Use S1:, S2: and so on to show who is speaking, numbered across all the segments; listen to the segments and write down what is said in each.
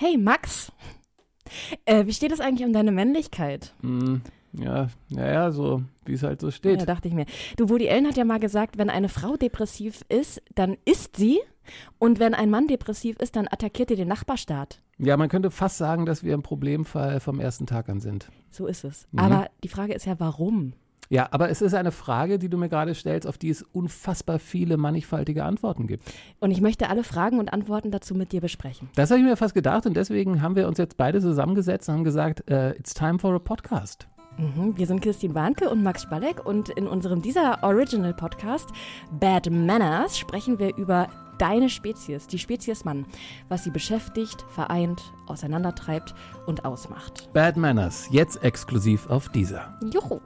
S1: Hey Max, wie steht es eigentlich um deine Männlichkeit?
S2: Ja, so wie es halt so steht.
S1: Ja, dachte ich mir. Du, Woody Allen hat ja mal gesagt, wenn eine Frau depressiv ist, dann isst sie. Und wenn ein Mann depressiv ist, dann attackiert er den Nachbarstaat.
S2: Ja, man könnte fast sagen, dass wir im Problemfall vom ersten Tag an sind.
S1: So ist es. Aber die Frage ist ja, warum?
S2: Ja, aber es ist eine Frage, die du mir gerade stellst, auf die es unfassbar viele mannigfaltige Antworten gibt.
S1: Und ich möchte alle Fragen und Antworten dazu mit dir besprechen.
S2: Das habe ich mir fast gedacht und deswegen haben wir uns jetzt beide zusammengesetzt und haben gesagt, it's time for a podcast.
S1: Wir sind Kirstin Warnke und Max Spalleck und in unserem dieser Original Podcast Bad Manners sprechen wir über deine Spezies, die Spezies Mann, was sie beschäftigt, vereint, auseinandertreibt und ausmacht.
S2: Bad Manners, jetzt exklusiv auf Deezer.
S1: Juhu!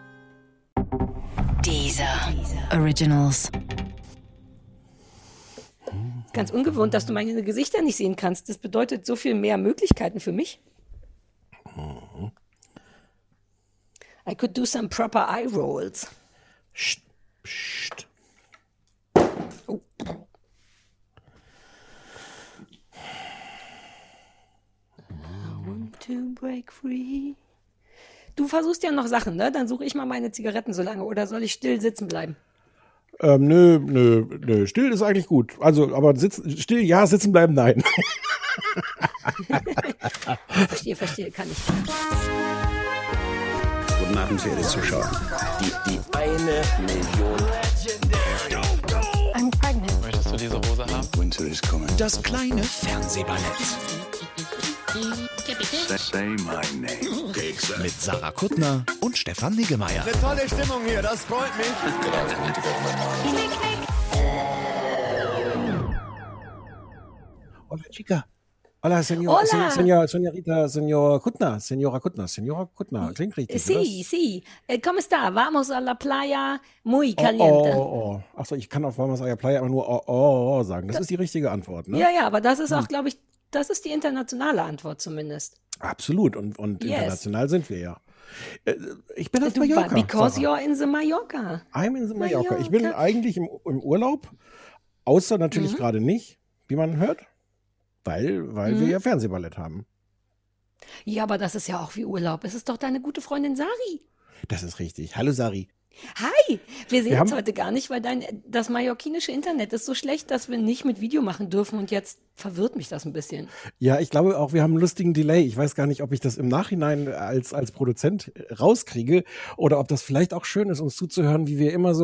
S3: Deezer Originals.
S4: Ganz ungewohnt, dass du meine Gesichter nicht sehen kannst. Das bedeutet so viel mehr Möglichkeiten für mich. I could do some proper eye rolls.
S5: Psst.
S4: Oh. I want to break free. Du versuchst ja noch Sachen, ne? Dann suche ich mal meine Zigaretten so lange. Oder soll ich still sitzen bleiben?
S5: Nö. Still ist eigentlich gut. Also, aber still ja, sitzen bleiben, nein.
S4: Verstehe, kann ich.
S6: Guten Abend, verehrte Zuschauer. Die 1 Million.
S3: I'm pregnant.
S7: Möchtest du diese Hose haben?
S6: Winter is coming.
S8: Das kleine Fernsehballett.
S6: Say my name.
S8: Mit Sarah Kuttner und Stefan Niggemeier.
S9: Eine tolle Stimmung hier, das freut mich.
S5: Hola, chica. Hola, Senora Kuttner. Klingt richtig,
S4: Sí. ¿Cómo está? Vamos a la playa muy caliente.
S5: Oh. Achso, ich kann auf Vamos a la Playa aber nur sagen. Das ist die richtige Antwort, ne?
S4: Ja, aber das ist auch, glaube ich, das ist die internationale Antwort zumindest.
S5: Absolut. Und
S4: Yes.
S5: international sind wir ja. Ich bin auf Mallorca.
S4: Because
S5: Sarah.
S4: you're in the Mallorca.
S5: I'm in the Mallorca. Ich bin eigentlich im Urlaub, außer natürlich gerade nicht, wie man hört, weil wir ja Fernsehballett haben.
S4: Ja, aber das ist ja auch wie Urlaub. Es ist doch deine gute Freundin Sari.
S5: Das ist richtig. Hallo Sari.
S4: Hi, wir sehen
S5: Wir
S4: uns
S5: haben-
S4: heute gar nicht, weil das mallorquinische Internet ist so schlecht, dass wir nicht mit Video machen dürfen und jetzt verwirrt mich das ein bisschen.
S5: Ja, ich glaube auch, wir haben einen lustigen Delay. Ich weiß gar nicht, ob ich das im Nachhinein als Produzent rauskriege oder ob das vielleicht auch schön ist, uns zuzuhören, wie wir immer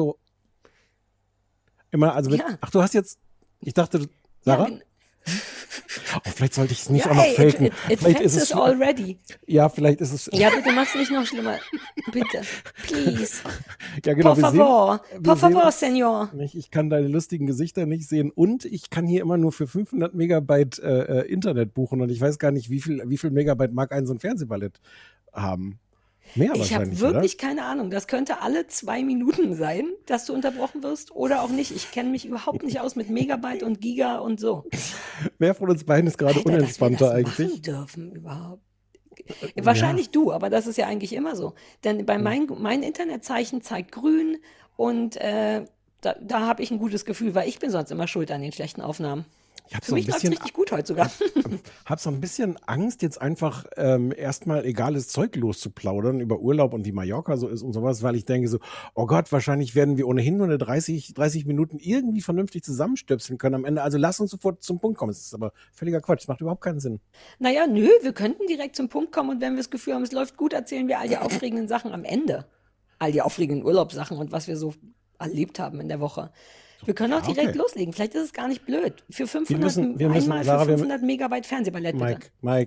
S4: Ja.
S5: Ach, du hast jetzt, ich dachte, Sarah?
S4: Ja,
S5: Vielleicht sollte ich es nicht
S4: ja,
S5: auch noch
S4: ey,
S5: faken.
S4: it
S5: Vielleicht ist
S4: fences
S5: es
S4: already.
S5: Ja, vielleicht ist es.
S4: Ja, bitte mach's nicht noch schlimmer. Bitte, please.
S5: Ja, genau.
S4: Por favor,
S5: wir
S4: por
S5: sehen
S4: favor,
S5: uns
S4: Senor.
S5: nicht. Ich kann deine lustigen Gesichter nicht sehen und ich kann hier immer nur für 500 Megabyte Internet buchen und ich weiß gar nicht, wie viel Megabyte mag ein so ein Fernsehballett haben. Mehr
S4: Ich habe
S5: wahrscheinlich,
S4: wirklich keine Ahnung. Das könnte alle 2 Minuten sein, dass du unterbrochen wirst oder auch nicht. Ich kenne mich überhaupt nicht aus mit Megabyte und Giga und so.
S5: oder? Wer von uns beiden ist gerade
S4: Alter,
S5: unentspannter
S4: dass wir das
S5: eigentlich?
S4: machen dürfen überhaupt. Wahrscheinlich du, aber das ist ja eigentlich immer so. Denn bei mein Internetzeichen zeigt grün und da habe ich ein gutes Gefühl, weil ich bin sonst immer schuld an den schlechten Aufnahmen.
S5: Ich habe
S4: Für
S5: so ein
S4: mich läuft's
S5: bisschen,
S4: richtig gut heute sogar.
S5: hab so ein bisschen Angst, jetzt einfach erstmal egales Zeug loszuplaudern über Urlaub und wie Mallorca so ist und sowas, weil ich denke so, oh Gott, wahrscheinlich werden wir ohnehin nur eine 30 Minuten irgendwie vernünftig zusammenstöpseln können am Ende. Also lass uns sofort zum Punkt kommen. Das ist aber völliger Quatsch. Das macht überhaupt keinen Sinn.
S4: Naja, nö, wir könnten direkt zum Punkt kommen und wenn wir das Gefühl haben, es läuft gut, erzählen wir all die aufregenden Sachen am Ende. All die aufregenden Urlaubssachen und was wir so erlebt haben in der Woche. Wir können auch direkt
S5: okay.
S4: loslegen. Vielleicht ist es gar nicht blöd. Für 500,
S5: wir müssen,
S4: einmal
S5: Sarah,
S4: für 500 Megabyte Fernsehballett, bitte.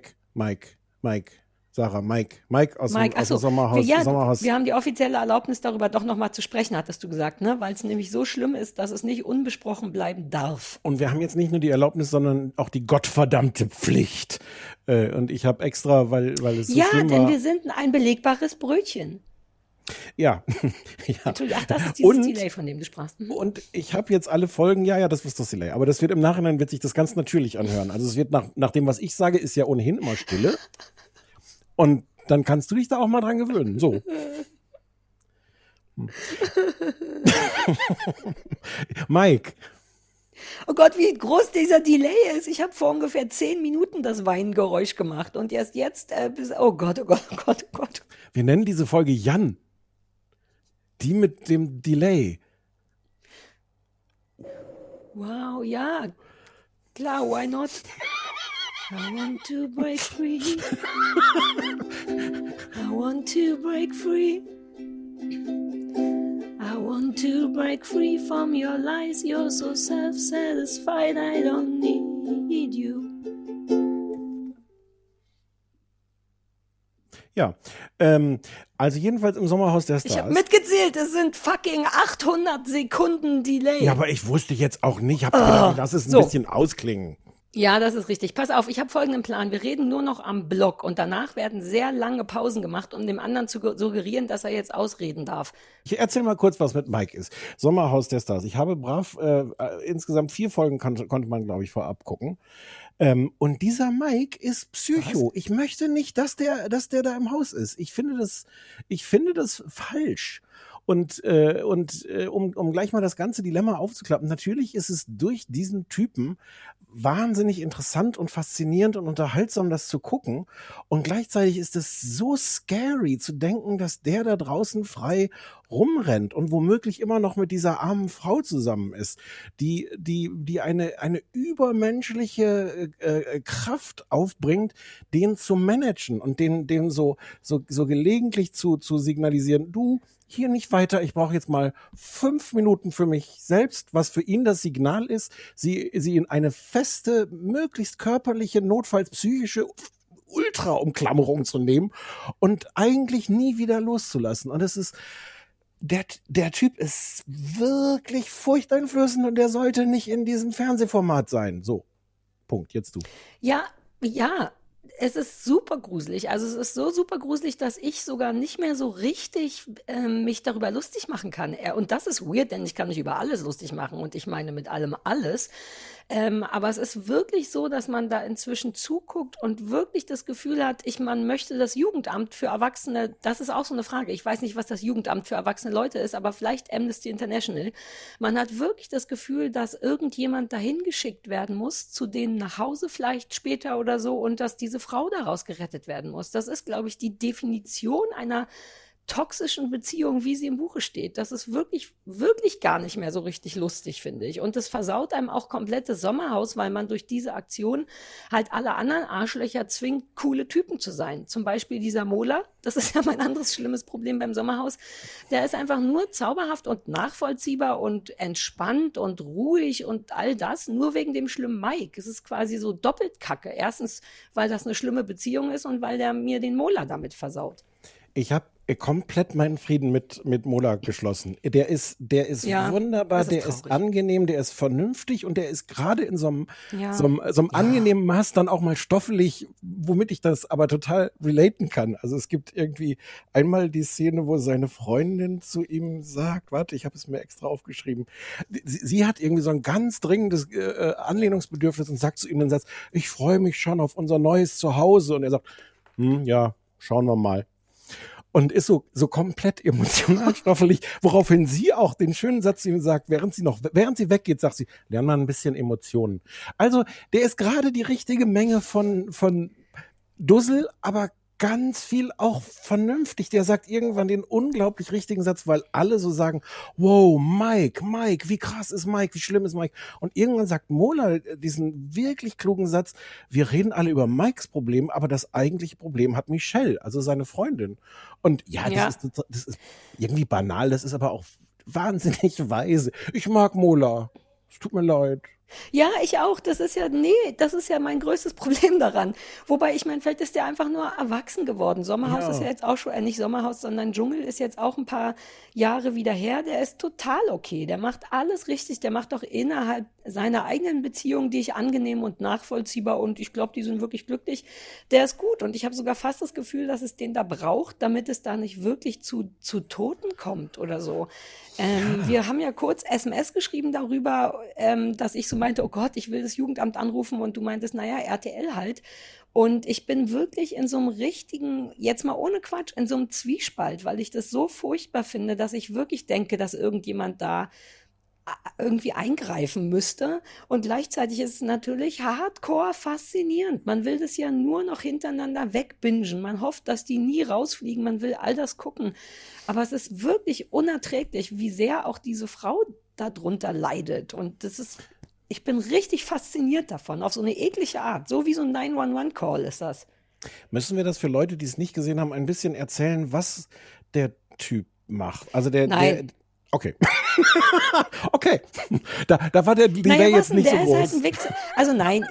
S5: Sarah, Mike aus
S4: Mike,
S5: dem
S4: achso,
S5: Sommerhaus.
S4: wir haben die offizielle Erlaubnis, darüber doch nochmal zu sprechen, hattest du gesagt, ne? Weil es nämlich so schlimm ist, dass es nicht unbesprochen bleiben darf.
S5: Und wir haben jetzt nicht nur die Erlaubnis, sondern auch die gottverdammte Pflicht. Und ich habe extra, weil es so
S4: Ja,
S5: schlimm
S4: denn
S5: war.
S4: wir sind ein belegbares Brötchen.
S5: Ja. Ja.
S4: Entschuldigung, ach, das ist dieses
S5: Und-
S4: Delay, von dem du sprachst. Mhm.
S5: Und ich habe jetzt alle Folgen, ja, das ist das Delay. Aber das wird im Nachhinein, wird sich das ganz natürlich anhören. Also es wird nach dem, was ich sage, ist ja ohnehin immer Stille. Und dann kannst du dich da auch mal dran gewöhnen. So. Mike.
S4: Oh Gott, wie groß dieser Delay ist. Ich habe vor ungefähr 10 Minuten das Weingeräusch gemacht und erst jetzt oh Gott, oh Gott, oh Gott, oh Gott.
S5: Wir nennen diese Folge Jan. Die mit dem Delay.
S4: Wow, ja. Klar, why not? I want to break free. I want to break free. I want to break free from your lies. You're so self-satisfied. I don't need you.
S5: Ja, also jedenfalls im Sommerhaus der Stars.
S4: Ich habe mitgezählt, es sind fucking 800 Sekunden Delay.
S5: Ja, aber ich wusste jetzt auch nicht. Ich habe gedacht, lass es ein bisschen ausklingen.
S4: Ja, das ist richtig. Pass auf, ich habe folgenden Plan. Wir reden nur noch am Block und danach werden sehr lange Pausen gemacht, um dem anderen zu suggerieren, dass er jetzt ausreden darf.
S5: Ich erzähle mal kurz, was mit Mike ist. Sommerhaus der Stars. Ich habe brav, insgesamt 4 Folgen konnte man, glaube ich, vorab gucken. Und dieser Mike ist Psycho. Was? Ich möchte nicht, dass der da im Haus ist. Ich finde das falsch. Und um gleich mal das ganze Dilemma aufzuklappen, natürlich ist es durch diesen Typen wahnsinnig interessant und faszinierend und unterhaltsam, das zu gucken. Und gleichzeitig ist es so scary zu denken, dass der da draußen frei rumrennt und womöglich immer noch mit dieser armen Frau zusammen ist, die eine übermenschliche Kraft aufbringt, den zu managen und den so gelegentlich zu signalisieren, du, hier nicht weiter, ich brauche jetzt mal 5 Minuten für mich selbst, was für ihn das Signal ist, sie in eine feste, möglichst körperliche, notfalls psychische Ultra-Umklammerung zu nehmen und eigentlich nie wieder loszulassen. Und es ist, der Typ ist wirklich furchteinflößend und der sollte nicht in diesem Fernsehformat sein. So, Punkt, jetzt du.
S4: Ja. Es ist super gruselig. Also es ist so super gruselig, dass ich sogar nicht mehr so richtig mich darüber lustig machen kann. Und das ist weird, denn ich kann mich über alles lustig machen und ich meine mit allem alles. Aber es ist wirklich so, dass man da inzwischen zuguckt und wirklich das Gefühl hat, man möchte das Jugendamt für Erwachsene, das ist auch so eine Frage. Ich weiß nicht, was das Jugendamt für erwachsene Leute ist, aber vielleicht Amnesty International. Man hat wirklich das Gefühl, dass irgendjemand dahin geschickt werden muss, zu denen nach Hause vielleicht später oder so, und dass diese Frau daraus gerettet werden muss. Das ist, glaube ich, die Definition einer toxischen Beziehung, wie sie im Buche steht. Das ist wirklich, wirklich gar nicht mehr so richtig lustig, finde ich. Und das versaut einem auch komplett das Sommerhaus, weil man durch diese Aktion halt alle anderen Arschlöcher zwingt, coole Typen zu sein. Zum Beispiel dieser Mola, das ist ja mein anderes schlimmes Problem beim Sommerhaus. Der ist einfach nur zauberhaft und nachvollziehbar und entspannt und ruhig und all das, nur wegen dem schlimmen Mike. Es ist quasi so doppelt Kacke. Erstens, weil das eine schlimme Beziehung ist und weil der mir den Mola damit versaut.
S5: Ich habe komplett meinen Frieden mit Mola geschlossen. Der ist
S4: Ja,
S5: wunderbar,
S4: das ist
S5: der
S4: traurig.
S5: ist angenehm, der ist vernünftig und der ist gerade in so einem angenehmen Maß dann auch mal stoffelig, womit ich das aber total relaten kann. Also es gibt irgendwie einmal die Szene, wo seine Freundin zu ihm sagt, warte, ich habe es mir extra aufgeschrieben, sie hat irgendwie so ein ganz dringendes Anlehnungsbedürfnis und sagt zu ihm den Satz, ich freue mich schon auf unser neues Zuhause. Und er sagt, ja, schauen wir mal. Und ist so komplett emotional stoffelig, woraufhin sie auch den schönen Satz zu ihm sagt, während sie weggeht, sagt sie, lern mal ein bisschen Emotionen. Also, der ist gerade die richtige Menge von Dussel, aber ganz viel auch vernünftig. Der sagt irgendwann den unglaublich richtigen Satz, weil alle so sagen, wow, Mike, wie krass ist Mike, wie schlimm ist Mike? Und irgendwann sagt Mola diesen wirklich klugen Satz, wir reden alle über Mikes Problem, aber das eigentliche Problem hat Michelle, also seine Freundin. Und das ist irgendwie banal, das ist aber auch wahnsinnig weise. Ich mag Mola, es tut mir leid.
S4: Ja, ich auch. Das ist ja mein größtes Problem daran. Wobei, ich meine, vielleicht ist der einfach nur erwachsen geworden. Sommerhaus ist ja jetzt auch schon, nicht Sommerhaus, sondern Dschungel ist jetzt auch ein paar Jahre wieder her. Der ist total okay. Der macht alles richtig. Der macht auch innerhalb seiner eigenen Beziehung, die ich angenehm und nachvollziehbar, und ich glaube, die sind wirklich glücklich. Der ist gut. Und ich habe sogar fast das Gefühl, dass es den da braucht, damit es da nicht wirklich zu Toten kommt oder so. Wir haben ja kurz SMS geschrieben darüber, dass ich so meinte, oh Gott, ich will das Jugendamt anrufen, und du meintest, naja, RTL halt. Und ich bin wirklich in so einem richtigen, jetzt mal ohne Quatsch, in so einem Zwiespalt, weil ich das so furchtbar finde, dass ich wirklich denke, dass irgendjemand da irgendwie eingreifen müsste. Und gleichzeitig ist es natürlich hardcore faszinierend. Man will das ja nur noch hintereinander wegbingen. Man hofft, dass die nie rausfliegen. Man will all das gucken. Aber es ist wirklich unerträglich, wie sehr auch diese Frau darunter leidet. Und ich bin richtig fasziniert davon, auf so eine eklige Art. So wie so ein 911-Call ist das.
S5: Müssen wir das für Leute, die es nicht gesehen haben, ein bisschen erzählen, was der Typ macht? Also
S4: Nein.
S5: Okay. Okay. Da war der Delay jetzt nicht so groß.
S4: Der ist halt ein Wichser. Also nein.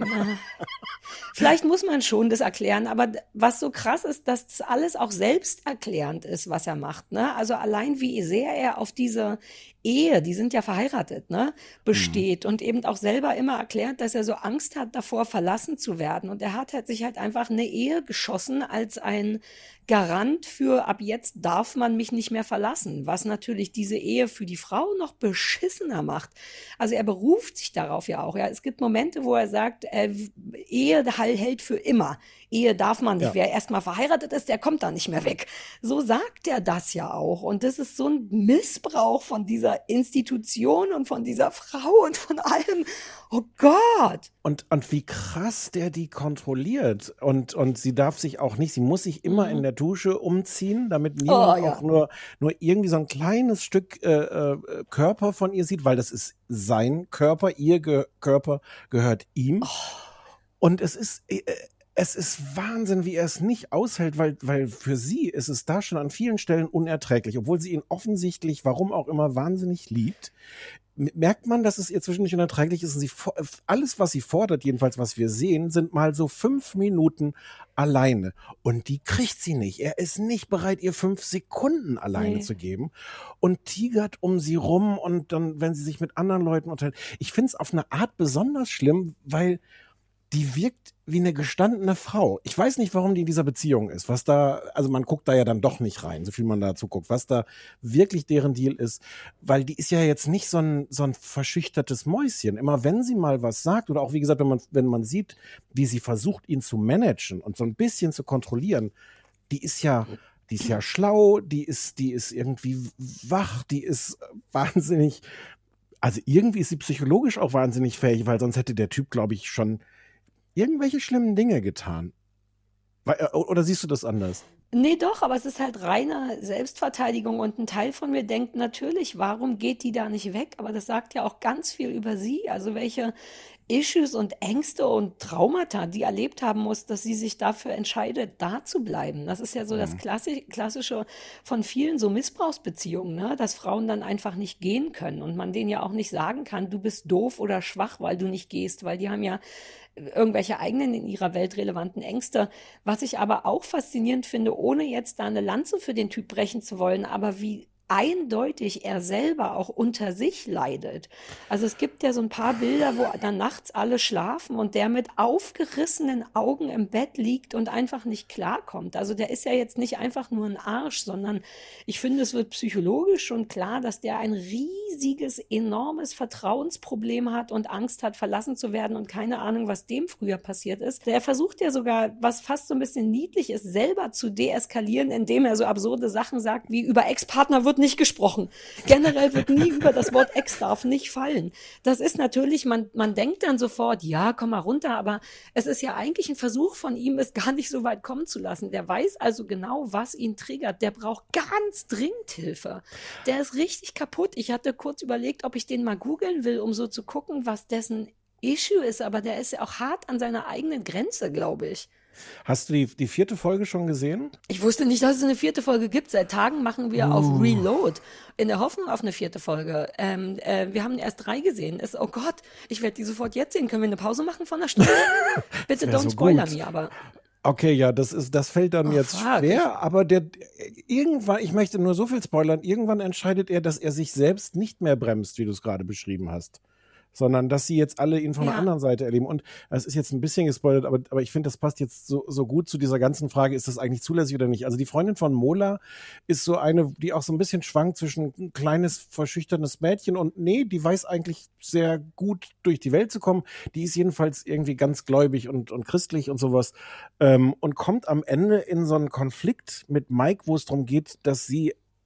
S4: Vielleicht muss man schon das erklären, aber was so krass ist, dass das alles auch selbsterklärend ist, was er macht. Ne? Also allein wie sehr er auf diese Ehe, die sind ja verheiratet, ne, besteht und eben auch selber immer erklärt, dass er so Angst hat, davor verlassen zu werden. Und er hat sich halt einfach eine Ehe geschossen als ein Garant für ab jetzt darf man mich nicht mehr verlassen, was natürlich diese Ehe für die Frau noch beschissener macht. Also er beruft sich darauf ja auch. Ja. Es gibt Momente, wo er sagt, Ehe hält für immer. Ehe darf man nicht. Ja. Wer erstmal verheiratet ist, der kommt da nicht mehr weg. So sagt er das ja auch. Und das ist so ein Missbrauch von dieser Institution und von dieser Frau und von allem. Oh Gott!
S5: Und wie krass der die kontrolliert. Und sie darf sich auch nicht, sie muss sich immer in der Dusche umziehen, damit niemand auch nur irgendwie so ein kleines Stück Körper von ihr sieht, weil das ist sein Körper, ihr Körper gehört ihm. Und es ist Wahnsinn, wie er es nicht aushält, weil für sie ist es da schon an vielen Stellen unerträglich, obwohl sie ihn offensichtlich, warum auch immer, wahnsinnig liebt. Merkt man, dass es ihr zwischendurch unerträglich ist. Und alles, was sie fordert, jedenfalls was wir sehen, sind mal so 5 Minuten alleine. Und die kriegt sie nicht. Er ist nicht bereit, ihr 5 Sekunden alleine zu geben. Und tigert um sie rum und dann, wenn sie sich mit anderen Leuten unterhält. Ich finde es auf eine Art besonders schlimm, weil die wirkt wie eine gestandene Frau. Ich weiß nicht, warum die in dieser Beziehung ist. Also man guckt da ja dann doch nicht rein, so viel man dazu guckt, was da wirklich deren Deal ist. Weil die ist ja jetzt nicht so ein verschüchtertes Mäuschen. Immer wenn sie mal was sagt oder auch, wie gesagt, wenn man sieht, wie sie versucht, ihn zu managen und so ein bisschen zu kontrollieren, die ist ja schlau, die ist irgendwie wach, die ist wahnsinnig, also irgendwie ist sie psychologisch auch wahnsinnig fähig, weil sonst hätte der Typ, glaube ich, schon irgendwelche schlimmen Dinge getan. Oder siehst du das anders?
S4: Nee, doch, aber es ist halt reine Selbstverteidigung und ein Teil von mir denkt natürlich, warum geht die da nicht weg? Aber das sagt ja auch ganz viel über sie, also welche Issues und Ängste und Traumata die erlebt haben muss, dass sie sich dafür entscheidet, da zu bleiben. Das ist ja so das Klassische von vielen so Missbrauchsbeziehungen, ne? Dass Frauen dann einfach nicht gehen können und man denen ja auch nicht sagen kann, du bist doof oder schwach, weil du nicht gehst, weil die haben ja irgendwelche eigenen in ihrer Welt relevanten Ängste. Was ich aber auch faszinierend finde, ohne jetzt da eine Lanze für den Typ brechen zu wollen, aber wie eindeutig er selber auch unter sich leidet. Also es gibt ja so ein paar Bilder, wo dann nachts alle schlafen und der mit aufgerissenen Augen im Bett liegt und einfach nicht klarkommt. Also der ist ja jetzt nicht einfach nur ein Arsch, sondern ich finde, es wird psychologisch schon klar, dass der ein riesiges, enormes Vertrauensproblem hat und Angst hat, verlassen zu werden und keine Ahnung, was dem früher passiert ist. Der versucht ja sogar, was fast so ein bisschen niedlich ist, selber zu deeskalieren, indem er so absurde Sachen sagt, wie über Ex-Partner wird nicht gesprochen. Generell wird nie über das Wort Ex darf nicht fallen. Das ist natürlich, man denkt dann sofort, ja, komm mal runter, aber es ist ja eigentlich ein Versuch von ihm, es gar nicht so weit kommen zu lassen. Der weiß also genau, was ihn triggert. Der braucht ganz dringend Hilfe. Der ist richtig kaputt. Ich hatte kurz überlegt, ob ich den mal googeln will, um so zu gucken, was dessen Issue ist, aber der ist ja auch hart an seiner eigenen Grenze, glaube ich.
S5: Hast du die 4. Folge schon gesehen?
S4: Ich wusste nicht, dass es eine 4. Folge gibt. Seit Tagen machen wir auf Reload, in der Hoffnung auf eine 4. Folge. Wir haben erst 3 gesehen. Oh Gott, ich werde die sofort jetzt sehen. Können wir eine Pause machen von einer Stunde? Bitte don't so spoiler mir, aber...
S5: Okay, ja, das fällt dann jetzt schwer, aber irgendwann, ich möchte nur so viel spoilern, irgendwann entscheidet er, dass er sich selbst nicht mehr bremst, wie du es gerade beschrieben hast, sondern dass sie jetzt alle ihn von der anderen Seite erleben. Und es ist jetzt ein bisschen gespoilert, aber ich finde, das passt jetzt so gut zu dieser ganzen Frage, ist das eigentlich zulässig oder nicht? Also die Freundin von Mola ist so eine, die auch so ein bisschen schwankt zwischen ein kleines, verschüchternes Mädchen und die weiß eigentlich sehr gut durch die Welt zu kommen. Die ist jedenfalls irgendwie ganz gläubig und christlich und sowas und kommt am Ende in so einen Konflikt mit Mike, wo es darum geht, dass sie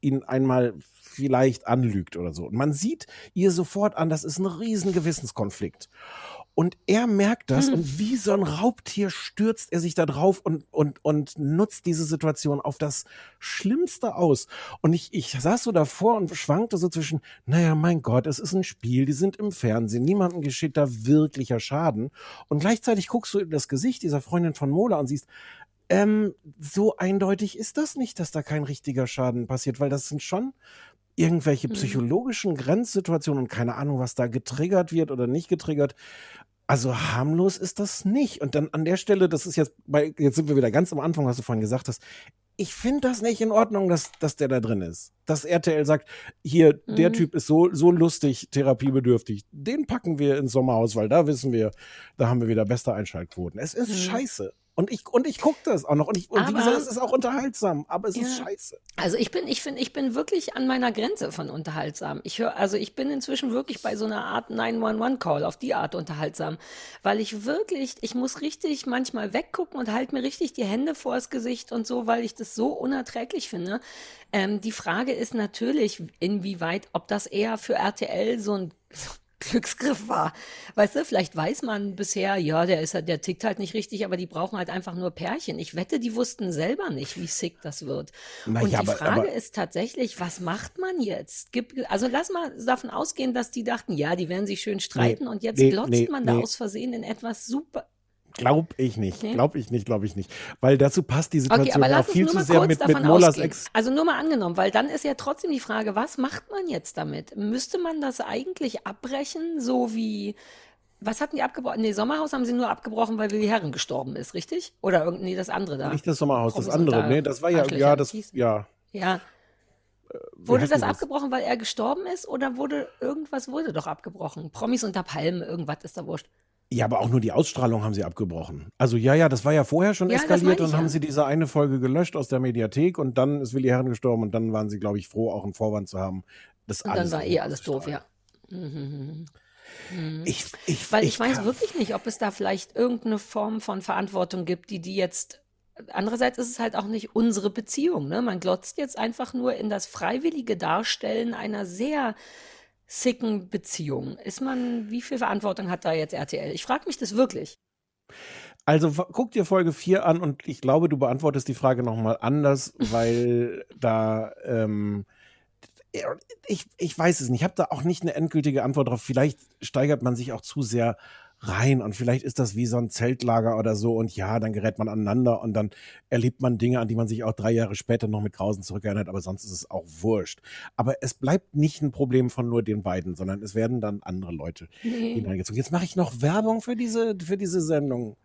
S5: ihn einmal vielleicht anlügt oder so. Und man sieht ihr sofort an, das ist ein riesen Gewissenskonflikt. Und er merkt das und wie so ein Raubtier stürzt er sich da drauf und nutzt diese Situation auf das Schlimmste aus. Und ich saß so davor und schwankte so zwischen, naja, mein Gott, es ist ein Spiel, die sind im Fernsehen, niemandem geschieht da wirklicher Schaden. Und gleichzeitig guckst du in das Gesicht dieser Freundin von Mola und siehst, so eindeutig ist das nicht, dass da kein richtiger Schaden passiert, weil das sind schon irgendwelche psychologischen Grenzsituationen und keine Ahnung, was da getriggert wird oder nicht getriggert. Also harmlos ist das nicht. Und dann an der Stelle, das ist jetzt sind wir wieder ganz am Anfang, was du vorhin gesagt hast, ich finde das nicht in Ordnung, dass der da drin ist. Dass RTL sagt, hier, der Typ ist so lustig, therapiebedürftig, den packen wir ins Sommerhaus, weil da wissen wir, da haben wir wieder beste Einschaltquoten. Es ist scheiße. Und ich gucke das auch noch. Und wie gesagt, es ist auch unterhaltsam, aber es ist scheiße.
S4: Also ich bin wirklich an meiner Grenze von unterhaltsam. Ich bin inzwischen wirklich bei so einer Art 911-Call, auf die Art unterhaltsam. Weil ich muss richtig manchmal weggucken und halte mir richtig die Hände vors Gesicht und so, weil ich das so unerträglich finde. Die Frage ist natürlich, inwieweit, ob das eher für RTL so ein Glücksgriff war. Weißt du, vielleicht weiß man bisher, ja, der tickt halt nicht richtig, aber die brauchen halt einfach nur Pärchen. Ich wette, die wussten selber nicht, wie sick das wird. Und die Frage ist tatsächlich, was macht man jetzt? Also lass mal davon ausgehen, dass die dachten, ja, die werden sich schön streiten und jetzt glotzt man da aus Versehen in etwas super.
S5: Glaube ich nicht. Weil dazu passt die Situation auch viel zu sehr mit Molas Ex.
S4: Also nur mal angenommen, weil dann ist ja trotzdem die Frage, was macht man jetzt damit? Müsste man das eigentlich abbrechen, so wie, was hatten die abgebrochen? Nee, Sommerhaus haben sie nur abgebrochen, weil Willi Herren gestorben ist, richtig? Oder das andere da?
S5: Nicht das Sommerhaus, das andere. Nee, das war ja.
S4: Wurde das abgebrochen, weil er gestorben ist? Oder wurde doch abgebrochen? Promis unter Palmen, irgendwas ist da wurscht.
S5: Ja, aber auch nur die Ausstrahlung haben sie abgebrochen. Also das war ja vorher schon eskaliert und haben sie diese eine Folge gelöscht aus der Mediathek und dann ist Willi Herren gestorben und dann waren sie, glaube ich, froh, auch einen Vorwand zu haben. Und dann
S4: war alles doof, ja. Ich weiß wirklich nicht, ob es da vielleicht irgendeine Form von Verantwortung gibt, die jetzt. Andererseits ist es halt auch nicht unsere Beziehung, ne? Man glotzt jetzt einfach nur in das freiwillige Darstellen einer sehr sicken Beziehung. Wie viel Verantwortung hat da jetzt RTL? Ich frage mich das wirklich.
S5: Also guck dir Folge 4 an und ich glaube, du beantwortest die Frage nochmal anders, weil da, ich weiß es nicht, ich habe da auch nicht eine endgültige Antwort drauf. Vielleicht steigert man sich auch zu sehr rein und vielleicht ist das wie so ein Zeltlager oder so und ja, dann gerät man aneinander und dann erlebt man Dinge, an die man sich auch 3 Jahre später noch mit Grausen zurückerinnert, aber sonst ist es auch wurscht. Aber es bleibt nicht ein Problem von nur den beiden, sondern es werden dann andere Leute hineingezogen. Jetzt mache ich noch Werbung für diese Sendung.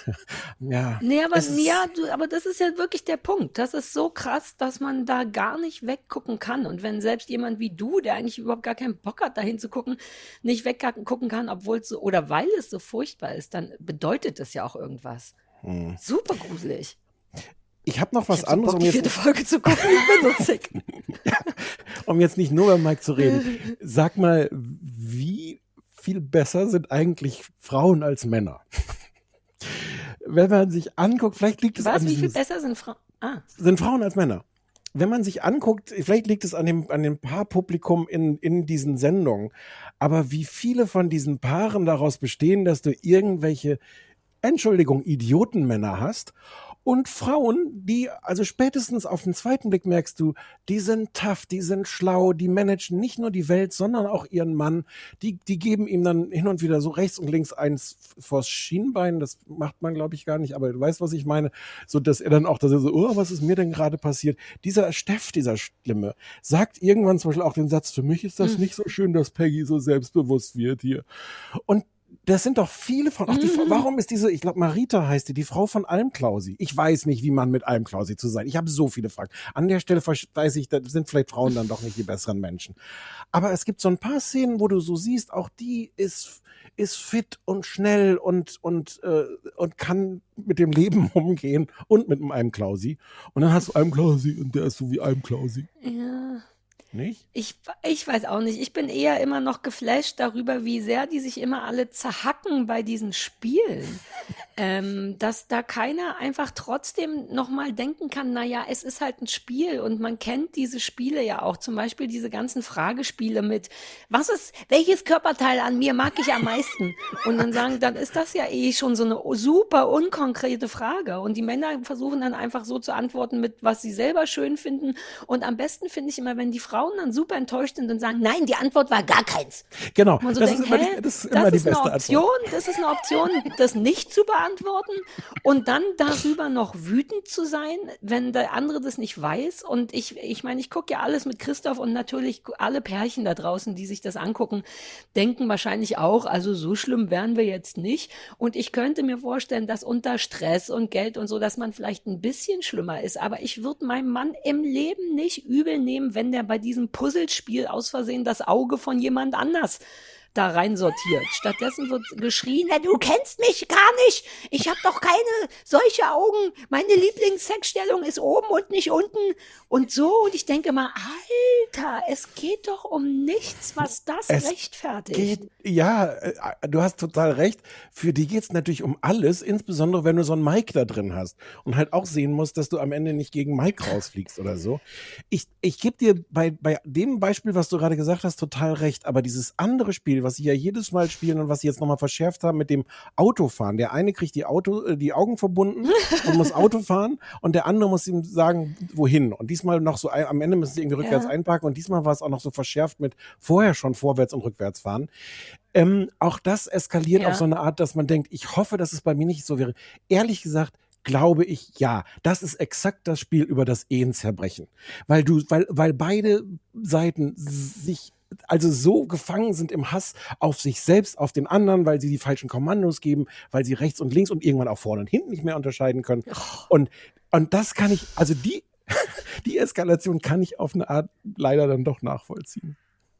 S4: Aber das ist ja wirklich der Punkt. Das ist so krass, dass man da gar nicht weggucken kann. Und wenn selbst jemand wie du, der eigentlich überhaupt gar keinen Bock hat, da hinzugucken, nicht weggucken kann, obwohl es so, oder weil es so furchtbar ist, dann bedeutet das ja auch irgendwas. Super gruselig.
S5: Ich habe noch was anderes,
S4: um die 4. Folge zu gucken. Ich bin so sick.
S5: Um jetzt nicht nur über Mike zu reden. Sag mal, wie viel besser sind eigentlich Frauen als Männer? Wenn man sich anguckt, vielleicht liegt es an
S4: wie viel besser sind Frauen?
S5: Sind Frauen als Männer? Wenn man sich anguckt, vielleicht liegt es an dem Paarpublikum in diesen Sendungen, aber wie viele von diesen Paaren daraus bestehen, dass du irgendwelche, Idiotenmänner hast und Frauen, die, also spätestens auf den zweiten Blick merkst du, die sind tough, die sind schlau, die managen nicht nur die Welt, sondern auch ihren Mann. Die geben ihm dann hin und wieder so rechts und links eins vors Schienbein. Das macht man, glaube ich, gar nicht, aber du weißt, was ich meine. So, dass er dann auch, dass er so, was ist mir denn gerade passiert? Dieser Steff, dieser Schlimme, sagt irgendwann zum Beispiel auch den Satz, für mich ist das nicht so schön, dass Peggy so selbstbewusst wird hier. Und das sind doch viele von, warum ist diese, ich glaube Marita heißt die Frau von Almklausi. Ich weiß nicht, wie man mit Almklausi zu sein. Ich habe so viele Fragen. An der Stelle weiß ich, da sind vielleicht Frauen dann doch nicht die besseren Menschen. Aber es gibt so ein paar Szenen, wo du so siehst, auch die ist fit und schnell und kann mit dem Leben umgehen und mit einem Almklausi. Und dann hast du Almklausi und der ist so wie Almklausi.
S4: Ja.
S5: Nicht?
S4: Ich weiß auch nicht. Ich bin eher immer noch geflasht darüber, wie sehr die sich immer alle zerhacken bei diesen Spielen. dass da keiner einfach trotzdem nochmal denken kann, naja, es ist halt ein Spiel und man kennt diese Spiele ja auch, zum Beispiel diese ganzen Fragespiele mit, welches Körperteil an mir mag ich am meisten? Und dann sagen, dann ist das ja schon so eine super unkonkrete Frage und die Männer versuchen dann einfach so zu antworten mit, was sie selber schön finden und am besten finde ich immer, wenn die Frauen dann super enttäuscht sind und sagen, nein, die Antwort war gar keins.
S5: Genau,
S4: und man so
S5: das
S4: denkt,
S5: ist immer die beste Antwort.
S4: Das ist eine Option, das nicht zu beantworten und dann darüber noch wütend zu sein, wenn der andere das nicht weiß. Und ich meine, ich gucke ja alles mit Christoph und natürlich alle Pärchen da draußen, die sich das angucken, denken wahrscheinlich auch, also so schlimm wären wir jetzt nicht. Und ich könnte mir vorstellen, dass unter Stress und Geld und so, dass man vielleicht ein bisschen schlimmer ist. Aber ich würde meinem Mann im Leben nicht übel nehmen, wenn der bei diesem Puzzlespiel aus Versehen das Auge von jemand anders da rein sortiert. Stattdessen wird geschrien, na, du kennst mich gar nicht. Ich habe doch keine solche Augen. Meine Lieblingssexstellung ist oben und nicht unten. Und so, und ich denke mal, Alter, es geht doch um nichts, was das rechtfertigt.
S5: Du hast total recht. Für die geht's natürlich um alles, insbesondere wenn du so einen Mike da drin hast und halt auch sehen musst, dass du am Ende nicht gegen Mike rausfliegst oder so. Ich gebe dir bei dem Beispiel, was du gerade gesagt hast, total recht. Aber dieses andere Spiel, was sie ja jedes Mal spielen und was sie jetzt nochmal verschärft haben mit dem Autofahren. Der eine kriegt die Augen verbunden und muss Auto fahren und der andere muss ihm sagen, wohin. Und diesmal noch so, am Ende müssen sie irgendwie rückwärts einparken und diesmal war es auch noch so verschärft mit vorher schon vorwärts und rückwärts fahren. Auch das eskaliert auf so eine Art, dass man denkt, ich hoffe, dass es bei mir nicht so wäre. Ehrlich gesagt, glaube ich, ja. Das ist exakt das Spiel über das Ehenzerbrechen. Weil beide Seiten sich also so gefangen sind im Hass auf sich selbst, auf den anderen, weil sie die falschen Kommandos geben, weil sie rechts und links und irgendwann auch vorne und hinten nicht mehr unterscheiden können. Und das kann ich, also die Eskalation kann ich auf eine Art leider dann doch nachvollziehen.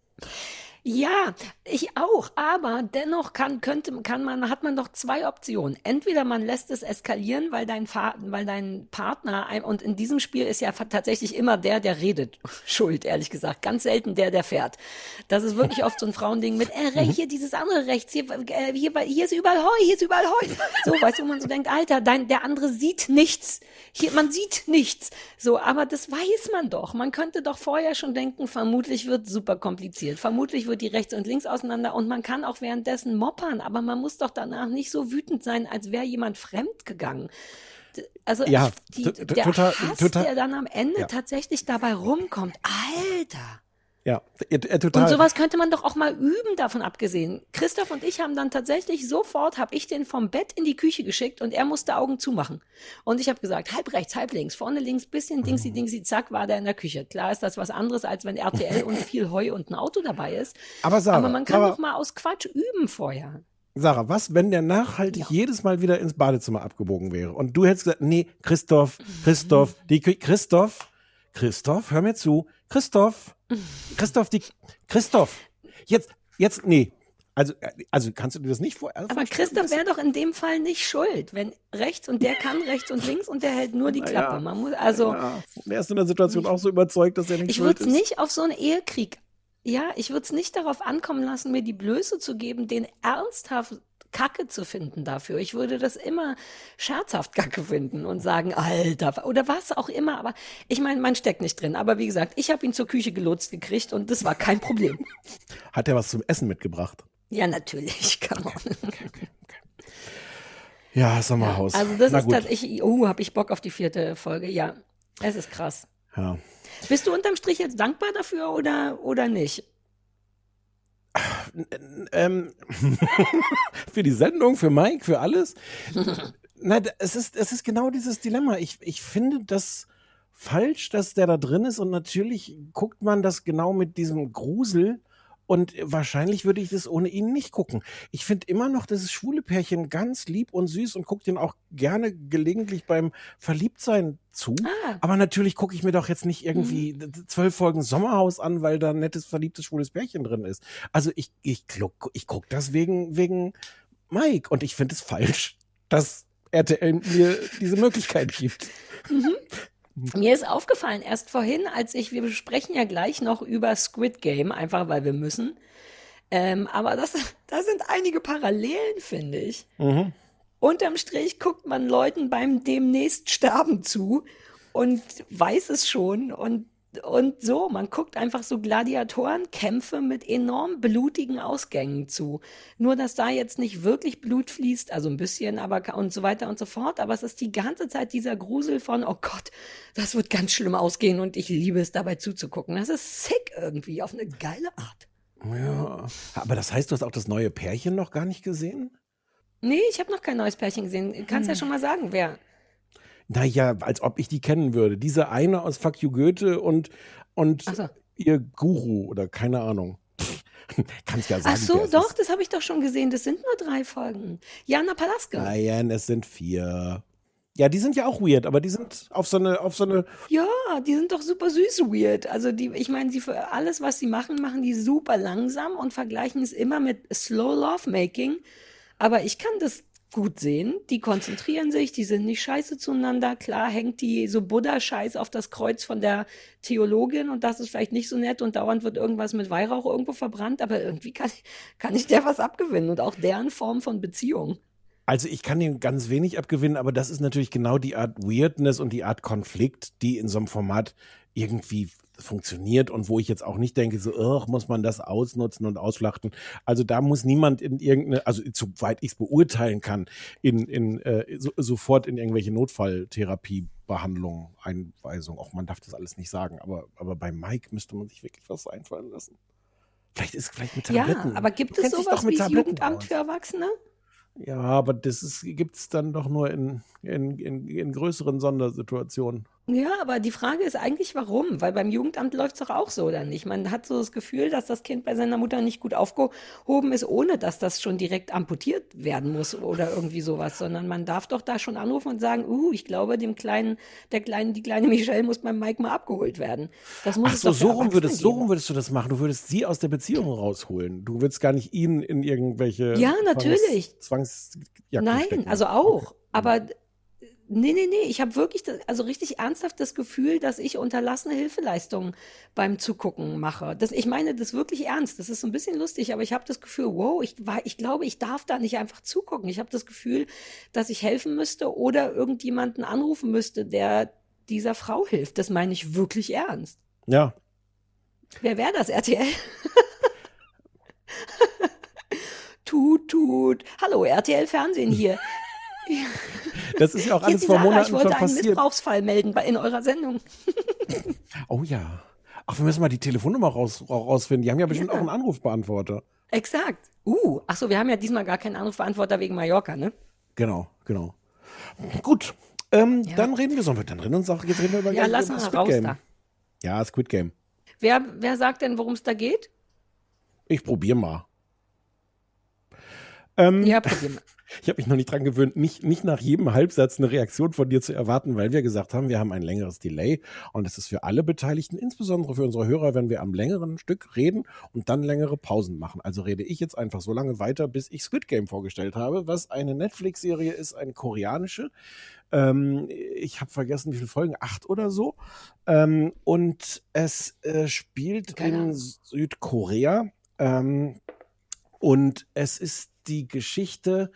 S4: Ja, ich auch, aber dennoch hat man doch zwei Optionen. Entweder man lässt es eskalieren, weil dein Partner, und in diesem Spiel ist ja tatsächlich immer der redet, schuld, ehrlich gesagt. Ganz selten der fährt. Das ist wirklich oft so ein Frauending mit, hier dieses andere rechts, hier ist überall Heu. So, weißt du, wo man so denkt, Alter, der andere sieht nichts. Man sieht nichts. So, aber das weiß man doch. Man könnte doch vorher schon denken, vermutlich wird super kompliziert. Vermutlich wird die rechts und links auseinander und man kann auch währenddessen moppern, aber man muss doch danach nicht so wütend sein, als wäre jemand fremd gegangen. Also der Hass, der dann am Ende tatsächlich dabei rumkommt, Alter.
S5: Ja, total.
S4: Und sowas könnte man doch auch mal üben, davon abgesehen. Christoph und ich haben dann tatsächlich habe ich den vom Bett in die Küche geschickt und er musste Augen zumachen. Und ich habe gesagt, halb rechts, halb links, vorne links, bisschen dingsi, zack, war der in der Küche. Klar ist das was anderes, als wenn RTL und viel Heu und ein Auto dabei ist. Aber man kann doch mal aus Quatsch üben vorher.
S5: Sarah, was, wenn der nachhaltig jedes Mal wieder ins Badezimmer abgebogen wäre? Und du hättest gesagt, nee, Christoph, hör mir zu. Christoph, jetzt, nee. Also kannst du dir das nicht vorstellen?
S4: Aber Christoph wäre doch in dem Fall nicht schuld, wenn rechts und der kann rechts und links und der hält nur die Klappe. Man muss
S5: er ist in der Situation auch so überzeugt, dass er nicht schuld ist.
S4: Ich würde es nicht auf so einen Ehekrieg, ich würde es nicht darauf ankommen lassen, mir die Blöße zu geben, den ernsthaft Kacke zu finden dafür. Ich würde das immer scherzhaft Kacke finden und sagen, Alter, oder was auch immer. Aber ich meine, man steckt nicht drin. Aber wie gesagt, ich habe ihn zur Küche gelotst gekriegt und das war kein Problem.
S5: Hat er was zum Essen mitgebracht?
S4: Ja, natürlich, come on.
S5: Okay. Ja, Sommerhaus.
S4: Also das ist tatsächlich, habe ich Bock auf die 4. Folge. Ja, es ist krass.
S5: Ja.
S4: Bist du unterm Strich jetzt dankbar dafür oder nicht?
S5: Für die Sendung, für Mike, für alles. Nein, es ist genau dieses Dilemma. Ich finde das falsch, dass der da drin ist und natürlich guckt man das genau mit diesem Grusel und wahrscheinlich würde ich das ohne ihn nicht gucken. Ich finde immer noch dieses schwule Pärchen ganz lieb und süß und gucke den auch gerne gelegentlich beim Verliebtsein zu. Aber natürlich gucke ich mir doch jetzt nicht irgendwie 12 Folgen Sommerhaus an, weil da ein nettes, verliebtes, schwules Pärchen drin ist. Also ich gucke das wegen Mike und ich finde es falsch, dass RTL mir diese Möglichkeit gibt.
S4: Mir ist aufgefallen, erst vorhin, wir besprechen ja gleich noch über Squid Game, einfach weil wir müssen. Aber da sind einige Parallelen, finde ich. unterm Strich guckt man Leuten beim demnächst Sterben zu und weiß es schon und so, man guckt einfach so Gladiatorenkämpfe mit enorm blutigen Ausgängen zu. Nur, dass da jetzt nicht wirklich Blut fließt, also ein bisschen, aber und so weiter und so fort. Aber es ist die ganze Zeit dieser Grusel von, oh Gott, das wird ganz schlimm ausgehen und ich liebe es dabei zuzugucken. Das ist sick irgendwie, auf eine geile Art.
S5: Ja, aber das heißt, du hast auch das neue Pärchen noch gar nicht gesehen?
S4: Nee, ich habe noch kein neues Pärchen gesehen. Kannst ja schon mal sagen, wer.
S5: Naja, als ob ich die kennen würde. Diese eine aus Fuck You Goethe und
S4: Ach so.
S5: ihr Guru oder keine Ahnung. Kannst ja sagen.
S4: Ach so,
S5: wer es
S4: doch,
S5: ist.
S4: das habe ich doch schon gesehen. Das sind nur 3 Folgen. Jana Palaska.
S5: Nein, es sind 4. Ja, die sind ja auch weird, aber die sind auf so eine.
S4: Ja, die sind doch super süß weird. Also ich meine, sie für alles, was sie machen, machen die super langsam und vergleichen es immer mit Slow Love Making. Aber ich kann das gut sehen. Die konzentrieren sich, die sind nicht scheiße zueinander. Klar hängt die so Buddha-Scheiß auf das Kreuz von der Theologin und das ist vielleicht nicht so nett und dauernd wird irgendwas mit Weihrauch irgendwo verbrannt, aber irgendwie kann ich der was abgewinnen und auch deren Form von Beziehung.
S5: Also ich kann dem ganz wenig abgewinnen, aber das ist natürlich genau die Art Weirdness und die Art Konflikt, die in so einem Format irgendwie funktioniert und wo ich jetzt auch nicht denke, so, muss man das ausnutzen und ausschlachten. Also da muss niemand in irgendeine, also soweit ich es beurteilen kann, sofort in irgendwelche Notfalltherapiebehandlungen, Einweisung. Auch man darf das alles nicht sagen, aber bei Mike müsste man sich wirklich was einfallen lassen. Vielleicht mit Tabletten.
S4: Ja, aber gibt
S5: Du
S4: es
S5: kennst dich
S4: sowas
S5: doch mit
S4: wie das
S5: Tabletten
S4: Jugendamt
S5: aus.
S4: für Erwachsene?
S5: Ja, aber das gibt es dann doch nur in größeren Sondersituationen.
S4: Ja, aber die Frage ist eigentlich, warum? Weil beim Jugendamt läuft es doch auch so, oder nicht? Man hat so das Gefühl, dass das Kind bei seiner Mutter nicht gut aufgehoben ist, ohne dass das schon direkt amputiert werden muss oder irgendwie sowas, sondern man darf doch da schon anrufen und sagen, ich glaube, die kleine Michelle muss beim Mike mal abgeholt werden. Das muss
S5: Ach
S4: es
S5: so,
S4: doch für
S5: so rum
S4: Erwachsene
S5: würdest du das machen. Du würdest sie aus der Beziehung rausholen. Du würdest gar nicht ihn in irgendwelche
S4: Ja, natürlich.
S5: Zwangsjacken
S4: Nein,
S5: stecken.
S4: also auch. Aber nee. Ich habe wirklich also richtig ernsthaft das Gefühl, dass ich unterlassene Hilfeleistungen beim Zugucken mache. Ich meine das wirklich ernst. Das ist so ein bisschen lustig, aber ich habe das Gefühl, wow, ich glaube, ich darf da nicht einfach zugucken. Ich habe das Gefühl, dass ich helfen müsste oder irgendjemanden anrufen müsste, der dieser Frau hilft. Das meine ich wirklich ernst.
S5: Ja.
S4: Wer wäre das, RTL? Tut. Hallo, RTL Fernsehen hier.
S5: Das ist ja auch
S4: Hier
S5: alles
S4: ist die
S5: vor
S4: Sarah,
S5: Monaten
S4: ich wollte
S5: schon
S4: einen
S5: passiert.
S4: Missbrauchsfall melden in eurer Sendung.
S5: Oh ja. Ach, wir müssen mal die Telefonnummer rausfinden. Die haben ja bestimmt auch einen Anrufbeantworter.
S4: Exakt. Ach so, wir haben ja diesmal gar keinen Anrufbeantworter wegen Mallorca, ne?
S5: Genau. Gut. Dann reden wir so. Jetzt reden wir über
S4: Ja, lass mal
S5: Squid
S4: raus
S5: Game.
S4: da.
S5: Ja, Squid Game.
S4: Wer sagt denn, worum es da geht?
S5: Ich probiere mal.
S4: Ja, probier mal.
S5: Ich habe mich noch nicht dran gewöhnt, nicht nach jedem Halbsatz eine Reaktion von dir zu erwarten, weil wir gesagt haben, wir haben ein längeres Delay und es ist für alle Beteiligten, insbesondere für unsere Hörer, wenn wir am längeren Stück reden und dann längere Pausen machen. Also rede ich jetzt einfach so lange weiter, bis ich Squid Game vorgestellt habe, was eine Netflix-Serie ist, eine koreanische. Ich habe vergessen, wie viele Folgen, 8 oder so. Und es spielt in Südkorea. Und es ist die Geschichte,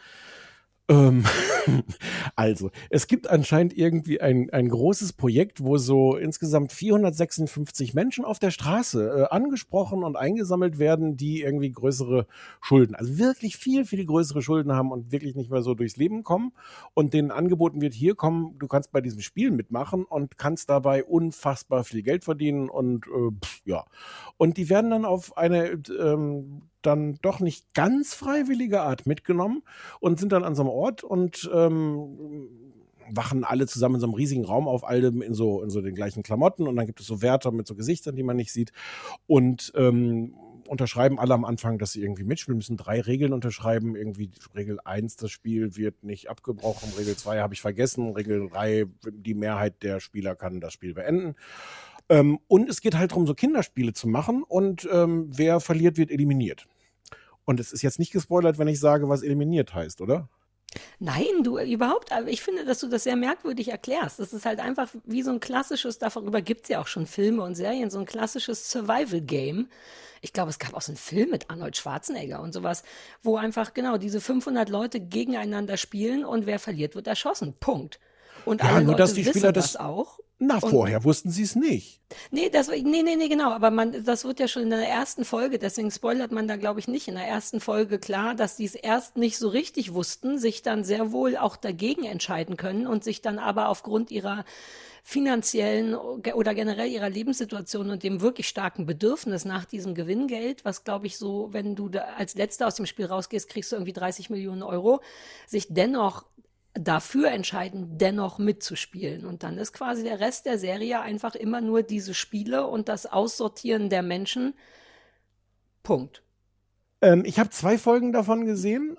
S5: also, es gibt anscheinend irgendwie ein großes Projekt, wo so insgesamt 456 Menschen auf der Straße angesprochen und eingesammelt werden, die irgendwie größere Schulden, also wirklich viel größere Schulden haben und wirklich nicht mehr so durchs Leben kommen. Und denen angeboten wird, hier komm, du kannst bei diesem Spiel mitmachen und kannst dabei unfassbar viel Geld verdienen und ja. Und die werden dann auf eine dann doch nicht ganz freiwillige Art mitgenommen und sind dann an so einem Ort und wachen alle zusammen in so einem riesigen Raum auf, alle in so den gleichen Klamotten und dann gibt es so Wärter mit so Gesichtern, die man nicht sieht und unterschreiben alle am Anfang, dass sie irgendwie mitspielen müssen, 3 Regeln unterschreiben, irgendwie Regel 1, das Spiel wird nicht abgebrochen, Regel 2 habe ich vergessen, Regel 3, die Mehrheit der Spieler kann das Spiel beenden. Und es geht halt darum, so Kinderspiele zu machen und wer verliert, wird eliminiert. Und es ist jetzt nicht gespoilert, wenn ich sage, was eliminiert heißt, oder?
S4: Nein, du überhaupt, aber ich finde, dass du das sehr merkwürdig erklärst. Das ist halt einfach wie so ein klassisches, darüber gibt es ja auch schon Filme und Serien, so ein klassisches Survival-Game. Ich glaube, es gab auch so einen Film mit Arnold Schwarzenegger und sowas, wo einfach genau diese 500 Leute gegeneinander spielen und wer verliert, wird erschossen. Punkt. Und
S5: Ja,
S4: alle
S5: nur
S4: Leute
S5: dass die
S4: wissen
S5: Spieler
S4: das
S5: das.
S4: auch.
S5: Na,
S4: Und
S5: vorher wussten sie es nicht.
S4: nee, genau, aber das wird ja schon in der ersten Folge, deswegen spoilert man da, glaube ich, nicht in der ersten Folge klar, dass die es erst nicht so richtig wussten, sich dann sehr wohl auch dagegen entscheiden können und sich dann aber aufgrund ihrer finanziellen oder generell ihrer Lebenssituation und dem wirklich starken Bedürfnis nach diesem Gewinngeld, was, glaube ich, so, wenn du da als Letzter aus dem Spiel rausgehst, kriegst du irgendwie 30 Millionen Euro, sich dennoch dafür entscheiden, dennoch mitzuspielen. Und dann ist quasi der Rest der Serie einfach immer nur diese Spiele und das Aussortieren der Menschen. Punkt.
S5: Ich habe 2 Folgen davon gesehen.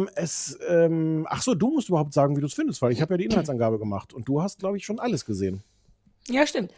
S5: Ach so, du musst überhaupt sagen, wie du es findest, weil ich habe ja die Inhaltsangabe gemacht und du hast, glaube ich, schon alles gesehen.
S4: Ja, stimmt.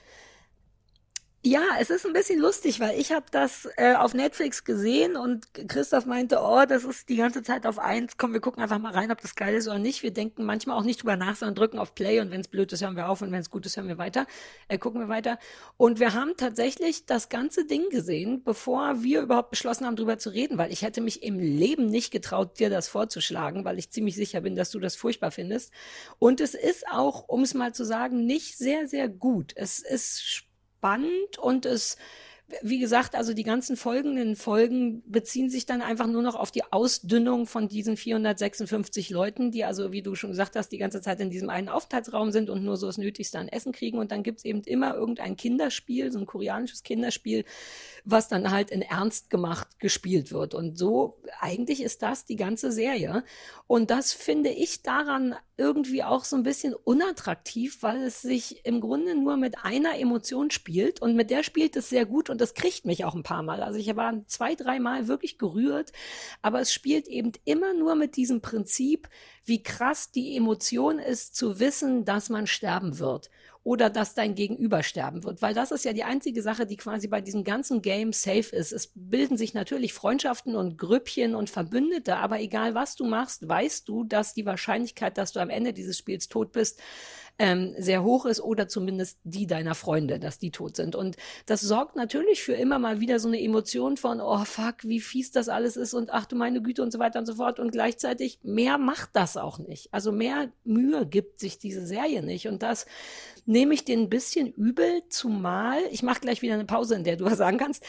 S4: Ja, es ist ein bisschen lustig, weil ich habe das auf Netflix gesehen und Christoph meinte, oh, das ist die ganze Zeit auf 1. Komm, wir gucken einfach mal rein, ob das geil ist oder nicht. Wir denken manchmal auch nicht drüber nach, sondern drücken auf Play und wenn es blöd ist, hören wir auf und wenn es gut ist, hören wir weiter, gucken wir weiter. Und wir haben tatsächlich das ganze Ding gesehen, bevor wir überhaupt beschlossen haben, drüber zu reden, weil ich hätte mich im Leben nicht getraut, dir das vorzuschlagen, weil ich ziemlich sicher bin, dass du das furchtbar findest. Und es ist auch, um es mal zu sagen, nicht sehr, sehr gut. Es ist spannend und es, wie gesagt, also die ganzen folgenden Folgen beziehen sich dann einfach nur noch auf die Ausdünnung von diesen 456 Leuten, die also, wie du schon gesagt hast, die ganze Zeit in diesem einen Aufenthaltsraum sind und nur so das Nötigste an Essen kriegen. Und dann gibt's eben immer irgendein Kinderspiel, so ein koreanisches Kinderspiel, was dann halt in Ernst gemacht gespielt wird. Und so, eigentlich ist das die ganze Serie. Und das finde ich daran irgendwie auch so ein bisschen unattraktiv, weil es sich im Grunde nur mit einer Emotion spielt und mit der spielt es sehr gut und das kriegt mich auch ein paar Mal. Also ich war 2, 3 Mal wirklich gerührt, aber es spielt eben immer nur mit diesem Prinzip, wie krass die Emotion ist, zu wissen, dass man sterben wird oder dass dein Gegenüber sterben wird. Weil das ist ja die einzige Sache, die quasi bei diesem ganzen Game safe ist. Es bilden sich natürlich Freundschaften und Grüppchen und Verbündete, aber egal was du machst, weißt du, dass die Wahrscheinlichkeit, dass du am Ende dieses Spiels tot bist, sehr hoch ist oder zumindest die deiner Freunde, dass die tot sind. Und das sorgt natürlich für immer mal wieder so eine Emotion von, oh fuck, wie fies das alles ist und ach du meine Güte und so weiter und so fort. Und gleichzeitig mehr macht das auch nicht. Also mehr Mühe gibt sich diese Serie nicht. Und das nehme ich den ein bisschen übel, zumal, ich mache gleich wieder eine Pause, in der du was sagen kannst,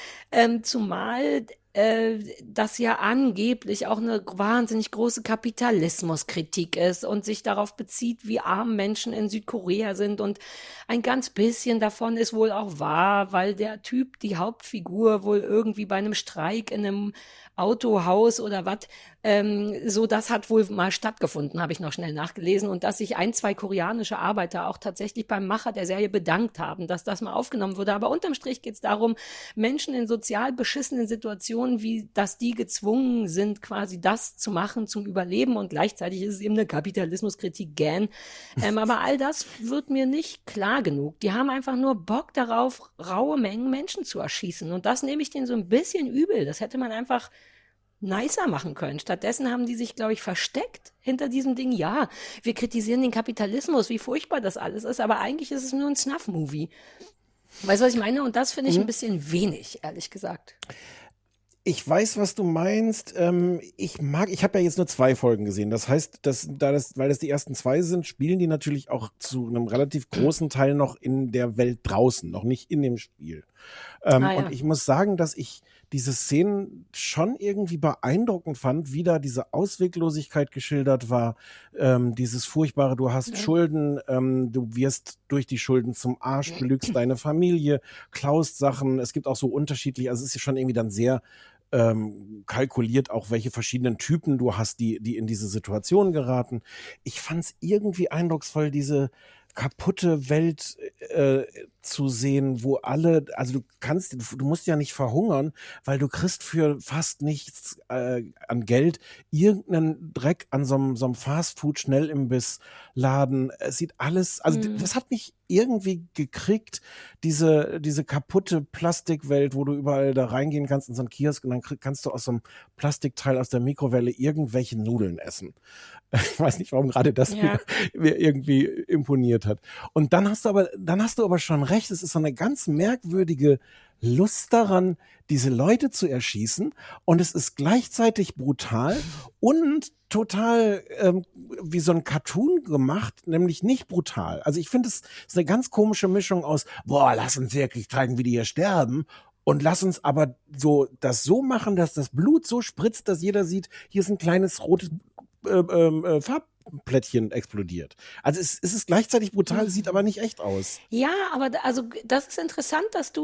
S4: zumal das ja angeblich auch eine wahnsinnig große Kapitalismuskritik ist und sich darauf bezieht, wie arm Menschen in Südkorea sind und ein ganz bisschen davon ist wohl auch wahr, weil der Typ, die Hauptfigur, wohl irgendwie bei einem Streik in einem Autohaus oder was, so das hat wohl mal stattgefunden, habe ich noch schnell nachgelesen und dass sich 1, 2 koreanische Arbeiter auch tatsächlich beim Macher der Serie bedankt haben, dass das mal aufgenommen wurde. Aber unterm Strich geht es darum, Menschen in sozial beschissenen Situationen, wie dass die gezwungen sind, quasi das zu machen zum Überleben und gleichzeitig ist es eben eine Kapitalismuskritik gern. Aber all das wird mir nicht klar genug. Die haben einfach nur Bock darauf, raue Mengen Menschen zu erschießen und das nehme ich denen so ein bisschen übel. Das hätte man einfach nicer machen können. Stattdessen haben die sich, glaube ich, versteckt hinter diesem Ding. Ja, wir kritisieren den Kapitalismus, wie furchtbar das alles ist, aber eigentlich ist es nur ein Snuff-Movie. Weißt du, was ich meine? Und das finde ich ein bisschen wenig, ehrlich gesagt.
S5: Ich weiß, was du meinst. Ich habe ja jetzt nur 2 Folgen gesehen. Das heißt, weil das die ersten 2 sind, spielen die natürlich auch zu einem relativ großen Teil noch in der Welt draußen, noch nicht in dem Spiel. Ja. Und ich muss sagen, dass ich diese Szenen schon irgendwie beeindruckend fand, wie da diese Ausweglosigkeit geschildert war, dieses furchtbare, du hast Schulden, du wirst durch die Schulden zum Arsch, belügst deine Familie, klaust Sachen, es gibt auch so unterschiedlich, also es ist ja schon irgendwie dann sehr kalkuliert, auch welche verschiedenen Typen du hast, die in diese Situation geraten. Ich fand es irgendwie eindrucksvoll, diese kaputte Welt zu sehen, wo alle, also du musst ja nicht verhungern, weil du kriegst für fast nichts an Geld irgendeinen Dreck an so einem Fastfood-Schnellimbiss-Laden. Es sieht alles, also das hat mich irgendwie gekriegt, diese kaputte Plastikwelt, wo du überall da reingehen kannst in so einen Kiosk und dann kannst du aus so einem Plastikteil aus der Mikrowelle irgendwelche Nudeln essen. Ich weiß nicht, warum gerade das mir irgendwie imponiert hat. Und dann hast du aber schon recht, es ist so eine ganz merkwürdige Lust daran, diese Leute zu erschießen, und es ist gleichzeitig brutal und total wie so ein Cartoon gemacht, nämlich nicht brutal. Also ich finde, es ist eine ganz komische Mischung aus, boah, lass uns wirklich zeigen, wie die hier sterben, und lass uns aber das so machen, dass das Blut so spritzt, dass jeder sieht, hier ist ein kleines rotes Farbplättchen explodiert. Also es ist gleichzeitig brutal, sieht aber nicht echt aus.
S4: Ja, aber also das ist interessant, dass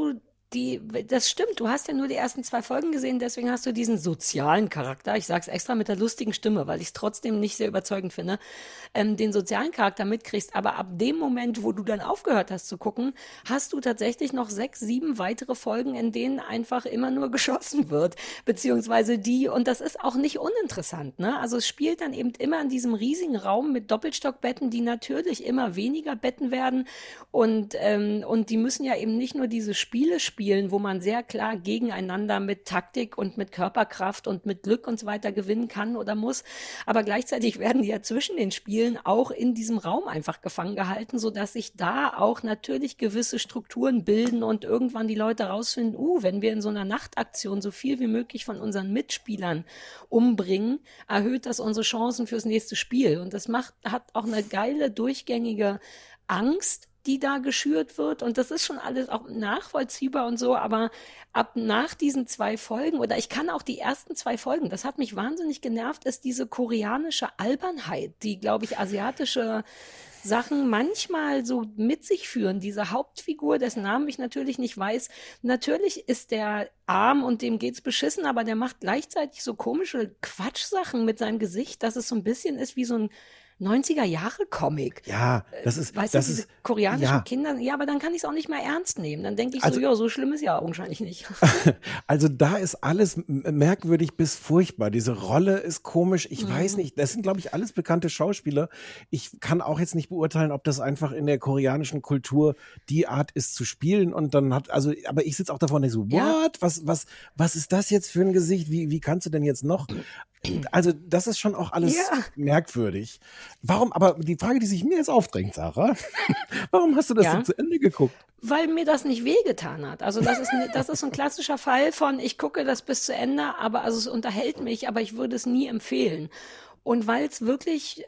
S4: das stimmt, du hast ja nur die ersten 2 Folgen gesehen, deswegen hast du diesen sozialen Charakter, ich sag's extra mit der lustigen Stimme, weil ich es trotzdem nicht sehr überzeugend finde, den sozialen Charakter mitkriegst, aber ab dem Moment, wo du dann aufgehört hast zu gucken, hast du tatsächlich noch 6, 7 weitere Folgen, in denen einfach immer nur geschossen wird, beziehungsweise und das ist auch nicht uninteressant, ne? Also es spielt dann eben immer in diesem riesigen Raum mit Doppelstockbetten, die natürlich immer weniger Betten werden, und die müssen ja eben nicht nur diese Spiele spielen, wo man sehr klar gegeneinander mit Taktik und mit Körperkraft und mit Glück und so weiter gewinnen kann oder muss. Aber gleichzeitig werden die ja zwischen den Spielen auch in diesem Raum einfach gefangen gehalten, sodass sich da auch natürlich gewisse Strukturen bilden und irgendwann die Leute rausfinden, wenn wir in so einer Nachtaktion so viel wie möglich von unseren Mitspielern umbringen, erhöht das unsere Chancen fürs nächste Spiel. Und das hat auch eine geile, durchgängige Angst, die da geschürt wird, und das ist schon alles auch nachvollziehbar und so, aber nach diesen 2 Folgen, oder ich kann auch die ersten 2 Folgen, das hat mich wahnsinnig genervt, ist diese koreanische Albernheit, die, glaube ich, asiatische Sachen manchmal so mit sich führen. Diese Hauptfigur, dessen Namen ich natürlich nicht weiß, natürlich ist der arm und dem geht's beschissen, aber der macht gleichzeitig so komische Quatschsachen mit seinem Gesicht, dass es so ein bisschen ist wie so ein 90er-Jahre-Comic.
S5: Ja, das ist...
S4: Weißt du, diese koreanischen Kinder, aber dann kann ich es auch nicht mehr ernst nehmen. Dann denke ich so schlimm ist ja augenscheinlich nicht.
S5: Also da ist alles merkwürdig bis furchtbar. Diese Rolle ist komisch. Ich weiß nicht, das sind, glaube ich, alles bekannte Schauspieler. Ich kann auch jetzt nicht beurteilen, ob das einfach in der koreanischen Kultur die Art ist zu spielen, und dann aber ich sitze auch davor und denke so, what? Was ist das jetzt für ein Gesicht? Wie kannst du denn jetzt noch? Also das ist schon auch alles merkwürdig. Warum, aber die Frage, die sich mir jetzt aufdrängt, Sarah, warum hast du das denn zu Ende geguckt?
S4: Weil mir das nicht wehgetan hat. Also das ist so ein klassischer Fall von, ich gucke das bis zu Ende, aber also es unterhält mich, aber ich würde es nie empfehlen. Und weil es wirklich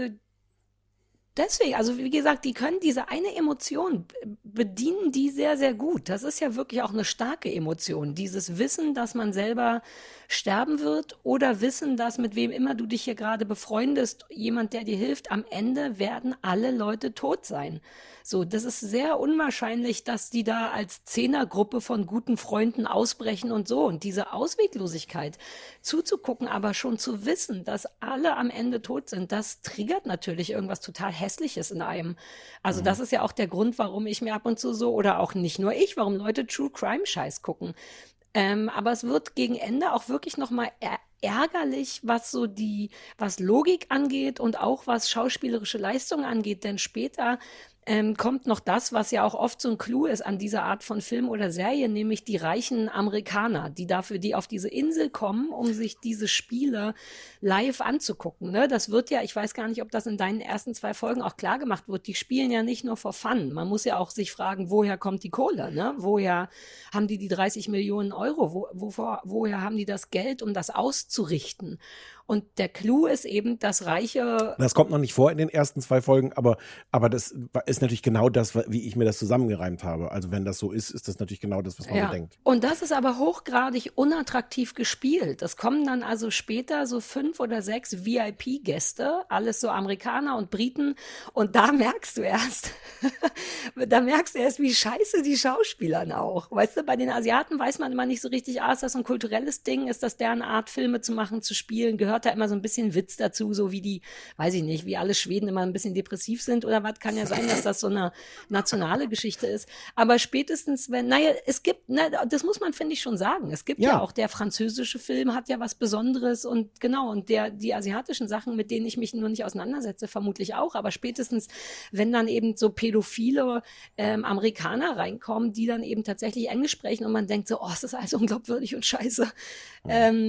S4: deswegen, also wie gesagt, die können diese eine Emotion, bedienen die sehr, sehr gut. Das ist ja wirklich auch eine starke Emotion. Dieses Wissen, dass man selber sterben wird, oder Wissen, dass mit wem immer du dich hier gerade befreundest, jemand, der dir hilft, am Ende werden alle Leute tot sein. So, das ist sehr unwahrscheinlich, dass die da als Zehnergruppe von guten Freunden ausbrechen und so. Und diese Ausweglosigkeit zuzugucken, aber schon zu wissen, dass alle am Ende tot sind, das triggert natürlich irgendwas total Hässliches in einem. Also das ist ja auch der Grund, warum ich mir ab und zu so, oder auch nicht nur ich, warum Leute True Crime Scheiß gucken. Aber es wird gegen Ende auch wirklich nochmal ärgerlich, was Logik angeht und auch was schauspielerische Leistung angeht, denn später kommt noch das, was ja auch oft so ein Clou ist an dieser Art von Film oder Serie, nämlich die reichen Amerikaner, die auf diese Insel kommen, um sich diese Spiele live anzugucken. Ne? Das wird ja, ich weiß gar nicht, ob das in deinen ersten 2 Folgen auch klar gemacht wird, die spielen ja nicht nur for fun. Man muss ja auch sich fragen, woher kommt die Kohle? Ne? Woher haben die 30 Millionen Euro? Woher haben die das Geld, um das auszurichten? Und der Clou ist eben, dass reiche...
S5: Das kommt noch nicht vor in den ersten 2 Folgen, aber das ist natürlich genau das, wie ich mir das zusammengereimt habe. Also wenn das so ist, ist das natürlich genau das, was man denkt.
S4: Und das ist aber hochgradig unattraktiv gespielt. Es kommen dann also später so 5 oder 6 VIP-Gäste, alles so Amerikaner und Briten. Und da merkst du erst, wie scheiße die Schauspieler auch. Weißt du, bei den Asiaten weiß man immer nicht so richtig, ist das ein kulturelles Ding? Ist das deren Art, Filme zu machen, zu spielen? Gehört da immer so ein bisschen Witz dazu, so wie die, weiß ich nicht, wie alle Schweden immer ein bisschen depressiv sind oder was, kann ja sein, dass das so eine nationale Geschichte ist. Aber spätestens, es gibt, das muss man, finde ich, schon sagen, es gibt ja auch, der französische Film hat ja was Besonderes und genau, und die asiatischen Sachen, mit denen ich mich nur nicht auseinandersetze, vermutlich auch, aber spätestens, wenn dann eben so pädophile Amerikaner reinkommen, die dann eben tatsächlich Englisch sprechen und man denkt so, es ist alles unglaubwürdig und scheiße,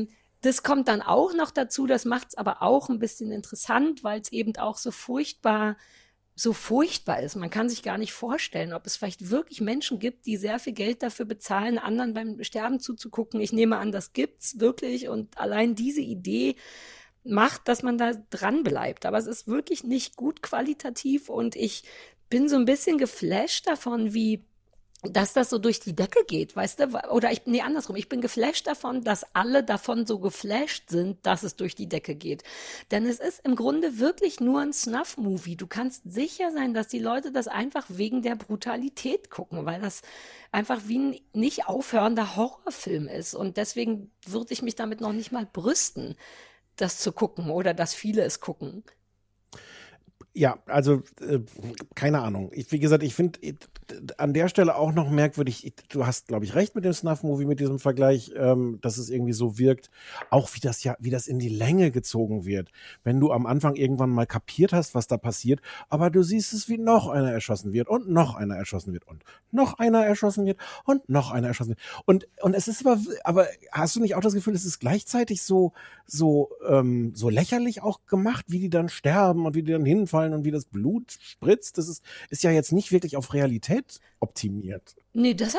S4: Das kommt dann auch noch dazu, das macht es aber auch ein bisschen interessant, weil es eben auch so furchtbar ist. Man kann sich gar nicht vorstellen, ob es vielleicht wirklich Menschen gibt, die sehr viel Geld dafür bezahlen, anderen beim Sterben zuzugucken. Ich nehme an, das gibt's wirklich und allein diese Idee macht, dass man da dran bleibt. Aber es ist wirklich nicht gut qualitativ und ich bin so ein bisschen geflasht davon, wie dass das so durch die Decke geht, weißt du? Oder andersrum. Ich bin geflasht davon, dass alle davon so geflasht sind, dass es durch die Decke geht. Denn es ist im Grunde wirklich nur ein Snuff-Movie. Du kannst sicher sein, dass die Leute das einfach wegen der Brutalität gucken, weil das einfach wie ein nicht aufhörender Horrorfilm ist. Und deswegen würde ich mich damit noch nicht mal brüsten, das zu gucken oder dass viele es gucken.
S5: Ja, also keine Ahnung. Wie gesagt, ich finde an der Stelle auch noch merkwürdig, du hast, glaube ich, recht mit dem Snuff-Movie, mit diesem Vergleich, dass es irgendwie so wirkt, auch wie das in die Länge gezogen wird. Wenn du am Anfang irgendwann mal kapiert hast, was da passiert, aber du siehst es, wie noch einer erschossen wird und noch einer erschossen wird und noch einer erschossen wird und noch einer erschossen wird. Und es ist aber hast du nicht auch das Gefühl, es ist gleichzeitig so lächerlich auch gemacht, wie die dann sterben und wie die dann hinfallen und wie das Blut spritzt? Das ist ja jetzt nicht wirklich auf Realität optimiert.
S4: Nee, das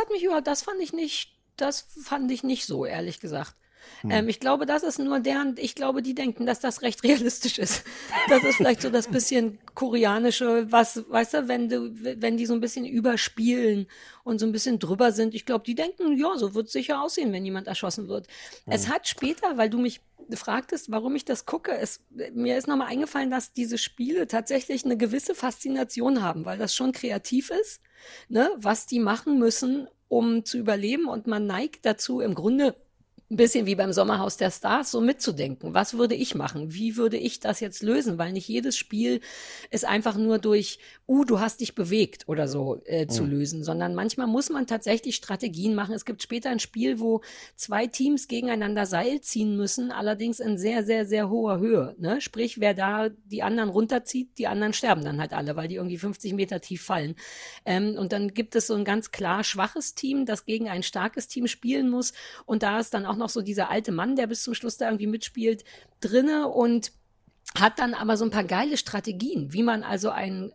S4: fand ich nicht so, ehrlich gesagt. Ich glaube, das ist nur ich glaube, die denken, dass das recht realistisch ist. Das ist vielleicht so das bisschen koreanische, weißt du, wenn die so ein bisschen überspielen und so ein bisschen drüber sind. Ich glaube, die denken, ja, so wird es sicher aussehen, wenn jemand erschossen wird. Es hat später, weil du mich fragtest, warum ich das gucke, mir ist nochmal eingefallen, dass diese Spiele tatsächlich eine gewisse Faszination haben, weil das schon kreativ ist, ne, was die machen müssen, um zu überleben, und man neigt dazu, im Grunde ein bisschen wie beim Sommerhaus der Stars, so mitzudenken. Was würde ich machen? Wie würde ich das jetzt lösen? Weil nicht jedes Spiel ist einfach nur durch, du hast dich bewegt oder so zu lösen, sondern manchmal muss man tatsächlich Strategien machen. Es gibt später ein Spiel, wo 2 Teams gegeneinander Seil ziehen müssen, allerdings in sehr, sehr, sehr hoher Höhe. Ne? Sprich, wer da die anderen runterzieht, die anderen sterben dann halt alle, weil die irgendwie 50 Meter tief fallen. Und dann gibt es so ein ganz klar schwaches Team, das gegen ein starkes Team spielen muss, und da ist dann auch noch so dieser alte Mann, der bis zum Schluss da irgendwie mitspielt, drinne und hat dann aber so ein paar geile Strategien, wie man also ein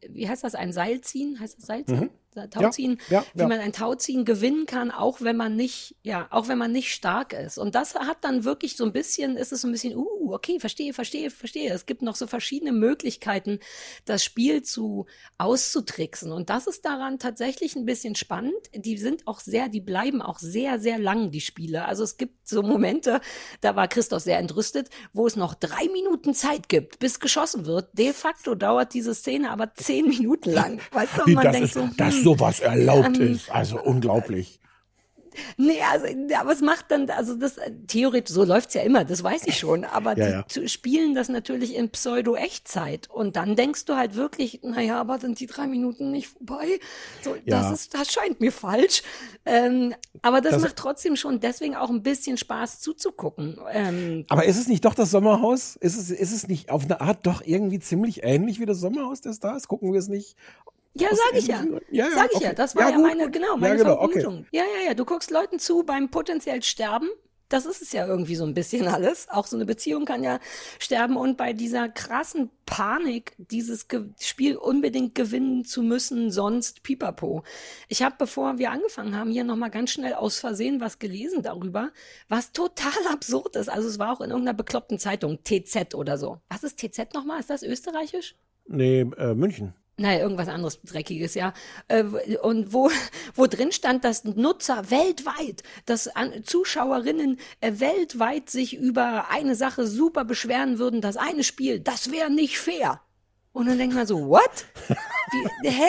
S4: Seil ziehen, heißt das Seilziehen? Tauziehen, wie man ein Tauziehen gewinnen kann, auch wenn man nicht stark ist. Und das hat dann wirklich so ein bisschen, okay, verstehe. Es gibt noch so verschiedene Möglichkeiten, das Spiel auszutricksen. Und das ist daran tatsächlich ein bisschen spannend. Die bleiben auch sehr, sehr lang, die Spiele. Also es gibt so Momente, da war Christoph sehr entrüstet, wo es noch 3 Minuten Zeit gibt, bis geschossen wird. De facto dauert diese Szene aber 10 Minuten lang. Weißt du, und man denkt so,
S5: sowas erlaubt ist. Also unglaublich.
S4: Nee, aber es macht dann, das theoretisch, so läuft's ja immer, das weiß ich schon, aber die spielen das natürlich in Pseudo-Echtzeit, und dann denkst du halt wirklich, naja, aber sind die 3 Minuten nicht vorbei? So, das scheint mir falsch. Aber das macht trotzdem schon deswegen auch ein bisschen Spaß zuzugucken.
S5: Aber ist es nicht doch das Sommerhaus? Ist es nicht auf eine Art doch irgendwie ziemlich ähnlich wie das Sommerhaus der Stars? Gucken wir es nicht?
S4: Ja, sag ich ja. Sag ich ja. Das war ja meine Vermutung.
S5: Okay.
S4: Ja. Du guckst Leuten zu beim potenziell Sterben. Das ist es ja irgendwie so ein bisschen alles. Auch so eine Beziehung kann ja sterben, und bei dieser krassen Panik, dieses Spiel unbedingt gewinnen zu müssen, sonst pipapo. Ich habe, bevor wir angefangen haben, hier nochmal ganz schnell aus Versehen was gelesen darüber, was total absurd ist. Also es war auch in irgendeiner bekloppten Zeitung, TZ oder so. Was ist TZ nochmal? Ist das österreichisch?
S5: Nee, München.
S4: Naja, irgendwas anderes Dreckiges, ja. Und wo drin stand, dass Nutzer weltweit, dass Zuschauerinnen weltweit sich über eine Sache super beschweren würden, das eine Spiel, das wäre nicht fair. Und dann denkt man so, what? Hä?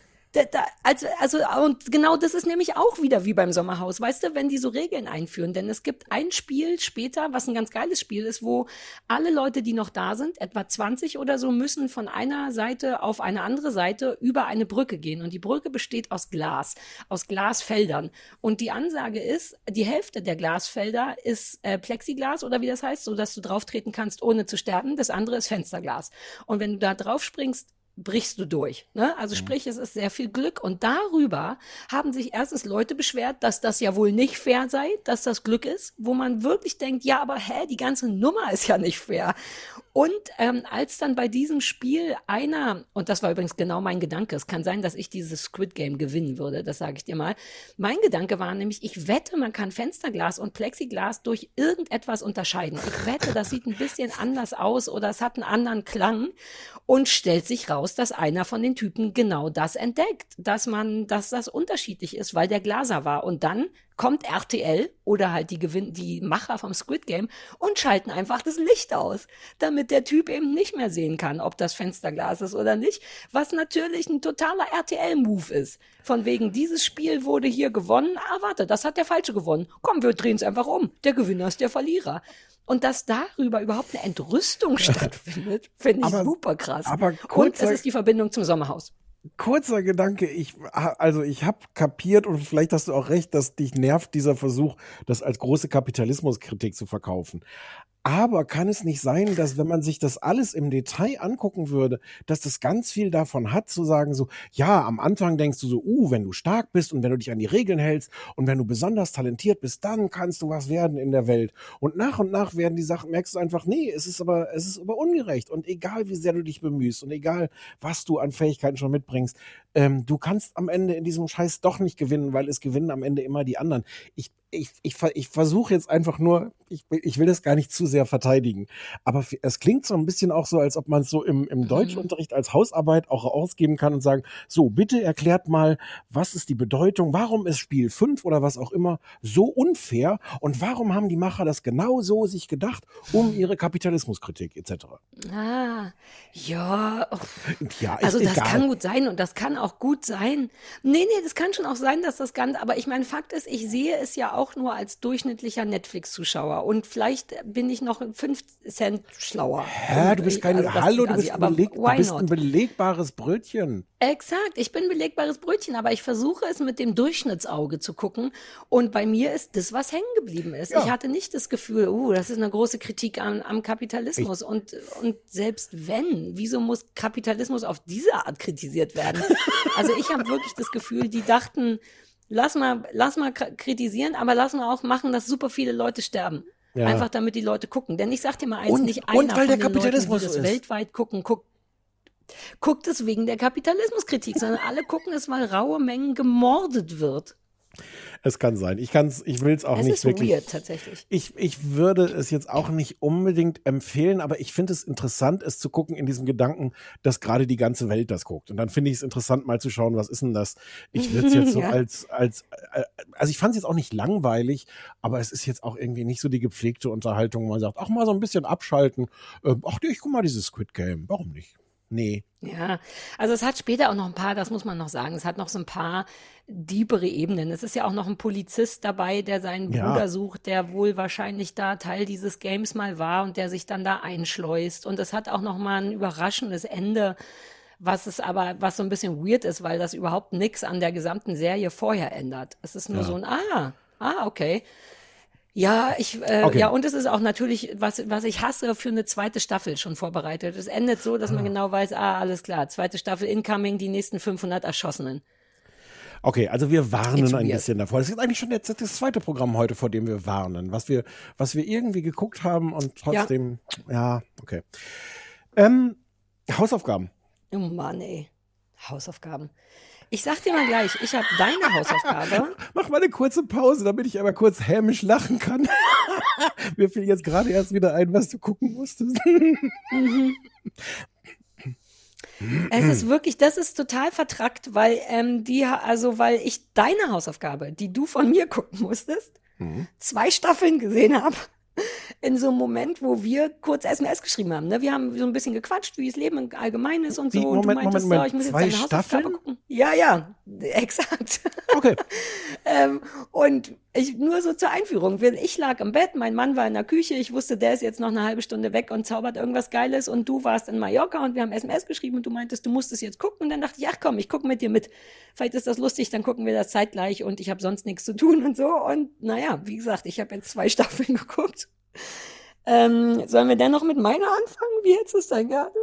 S4: Und genau das ist nämlich auch wieder wie beim Sommerhaus, weißt du, wenn die so Regeln einführen, denn es gibt ein Spiel später, was ein ganz geiles Spiel ist, wo alle Leute, die noch da sind, etwa 20 oder so, müssen von einer Seite auf eine andere Seite über eine Brücke gehen, und die Brücke besteht aus Glasfeldern, und die Ansage ist, die Hälfte der Glasfelder ist Plexiglas oder wie das heißt, so dass du drauf treten kannst, ohne zu sterben, das andere ist Fensterglas, und wenn du da drauf springst, brichst du durch. Ne? Also sprich, es ist sehr viel Glück. Und darüber haben sich erstens Leute beschwert, dass das ja wohl nicht fair sei, dass das Glück ist, wo man wirklich denkt, ja, aber die ganze Nummer ist ja nicht fair. Und als dann bei diesem Spiel und das war übrigens genau mein Gedanke, es kann sein, dass ich dieses Squid Game gewinnen würde, das sage ich dir mal. Mein Gedanke war nämlich, ich wette, man kann Fensterglas und Plexiglas durch irgendetwas unterscheiden. Ich wette, das sieht ein bisschen anders aus oder es hat einen anderen Klang und stellt sich raus, dass einer von den Typen genau das entdeckt, dass das unterschiedlich ist, weil der Glaser war. Und dann kommt RTL oder halt die Macher vom Squid Game und schalten einfach das Licht aus, damit der Typ eben nicht mehr sehen kann, ob das Fensterglas ist oder nicht, was natürlich ein totaler RTL-Move ist. Von wegen, dieses Spiel wurde hier gewonnen, warte, das hat der Falsche gewonnen. Komm, wir drehen es einfach um. Der Gewinner ist der Verlierer. Und dass darüber überhaupt eine Entrüstung stattfindet, finde ich super krass. Und es ist die Verbindung zum Sommerhaus.
S5: Kurzer Gedanke, ich habe kapiert und vielleicht hast du auch recht, dass dich nervt dieser Versuch, das als große Kapitalismuskritik zu verkaufen. Aber kann es nicht sein, dass wenn man sich das alles im Detail angucken würde, dass das ganz viel davon hat, zu sagen so, ja, am Anfang denkst du so, wenn du stark bist und wenn du dich an die Regeln hältst und wenn du besonders talentiert bist, dann kannst du was werden in der Welt. Und nach werden die Sachen, merkst du einfach, nee, es ist aber ungerecht. Und egal, wie sehr du dich bemühst und egal, was du an Fähigkeiten schon mitbringst, du kannst am Ende in diesem Scheiß doch nicht gewinnen, weil es gewinnen am Ende immer die anderen. Ich versuche jetzt einfach nur, ich will das gar nicht zu sehr verteidigen, aber es klingt so ein bisschen auch so, als ob man es so im Deutschunterricht als Hausarbeit auch ausgeben kann und sagen, so, bitte erklärt mal, was ist die Bedeutung, warum ist Spiel 5 oder was auch immer so unfair und warum haben die Macher das genau so sich gedacht, um ihre Kapitalismuskritik etc.
S4: Ja.
S5: Ja,
S4: also das
S5: egal.
S4: kann gut sein und das kann auch gut sein. Nee, das kann schon auch sein, dass das ganz, aber ich meine, Fakt ist, ich sehe es ja auch nur als durchschnittlicher Netflix-Zuschauer und vielleicht bin ich noch 5 Cent schlauer.
S5: Du bist kein, du bist ein belegbares Brötchen.
S4: Exakt, ich bin belegbares Brötchen, aber ich versuche es mit dem Durchschnittsauge zu gucken und bei mir ist das, was hängen geblieben ist. Ja. Ich hatte nicht das Gefühl, das ist eine große Kritik am Kapitalismus und selbst wenn, wieso muss Kapitalismus auf diese Art kritisiert werden? Also ich habe wirklich das Gefühl, die dachten, lass mal kritisieren, aber lass mal auch machen, dass super viele Leute sterben. Ja. Einfach damit die Leute gucken. Denn ich sag dir mal eins, nicht einer von den Leuten, die das weltweit gucken, guckt es wegen der Kapitalismuskritik, sondern alle gucken es, weil raue Mengen gemordet wird.
S5: Es kann sein. Ich will es auch nicht wirklich. Es ist weird, tatsächlich. Ich würde es jetzt auch nicht unbedingt empfehlen, aber ich finde es interessant, es zu gucken in diesem Gedanken, dass gerade die ganze Welt das guckt. Und dann finde ich es interessant, mal zu schauen, was ist denn das? Ich würde es jetzt so also ich fand es jetzt auch nicht langweilig, aber es ist jetzt auch irgendwie nicht so die gepflegte Unterhaltung, wo man sagt, mal so ein bisschen abschalten. Ich guck mal dieses Squid Game. Warum nicht? Nee.
S4: Ja, also es hat später auch noch ein paar, das muss man noch sagen, es hat noch so ein paar diepere Ebenen. Es ist ja auch noch ein Polizist dabei, der seinen Bruder sucht, der wohl wahrscheinlich da Teil dieses Games mal war und der sich dann da einschleust. Und es hat auch noch mal ein überraschendes Ende, was so ein bisschen weird ist, weil das überhaupt nichts an der gesamten Serie vorher ändert. Es ist nur so ein okay. Ja, ja, und es ist auch natürlich, was ich hasse, für eine zweite Staffel schon vorbereitet. Es endet so, dass man genau weiß, alles klar, zweite Staffel incoming, die nächsten 500 Erschossenen.
S5: Okay, also wir warnen ein bisschen davor. Das ist eigentlich schon das zweite Programm heute, vor dem wir warnen, was wir irgendwie geguckt haben und trotzdem, okay. Hausaufgaben.
S4: Oh Mann, ey. Hausaufgaben. Ich sag dir mal gleich, ich habe deine Hausaufgabe.
S5: Mach mal eine kurze Pause, damit ich aber kurz hämisch lachen kann. Mir fiel jetzt gerade erst wieder ein, was du gucken musstest.
S4: Es ist wirklich, das ist total vertrackt, weil weil ich deine Hausaufgabe, die du von mir gucken musstest, 2 Staffeln gesehen habe. In so einem Moment, wo wir kurz SMS geschrieben haben. Ne? Wir haben so ein bisschen gequatscht, wie das Leben allgemein ist und so. Und du meintest, ich muss jetzt deine Hausaufgabe gucken. Ja, exakt.
S5: Okay.
S4: Und nur so zur Einführung. Ich lag im Bett, mein Mann war in der Küche, ich wusste, der ist jetzt noch eine halbe Stunde weg und zaubert irgendwas Geiles und du warst in Mallorca und wir haben SMS geschrieben und du meintest, du musst es jetzt gucken und dann dachte ich, ach komm, ich gucke mit dir mit. Vielleicht ist das lustig, dann gucken wir das zeitgleich und ich habe sonst nichts zu tun und so und naja, wie gesagt, ich habe jetzt 2 Staffeln geguckt. Sollen wir denn noch mit meiner anfangen? Wie jetzt ist dein Garten?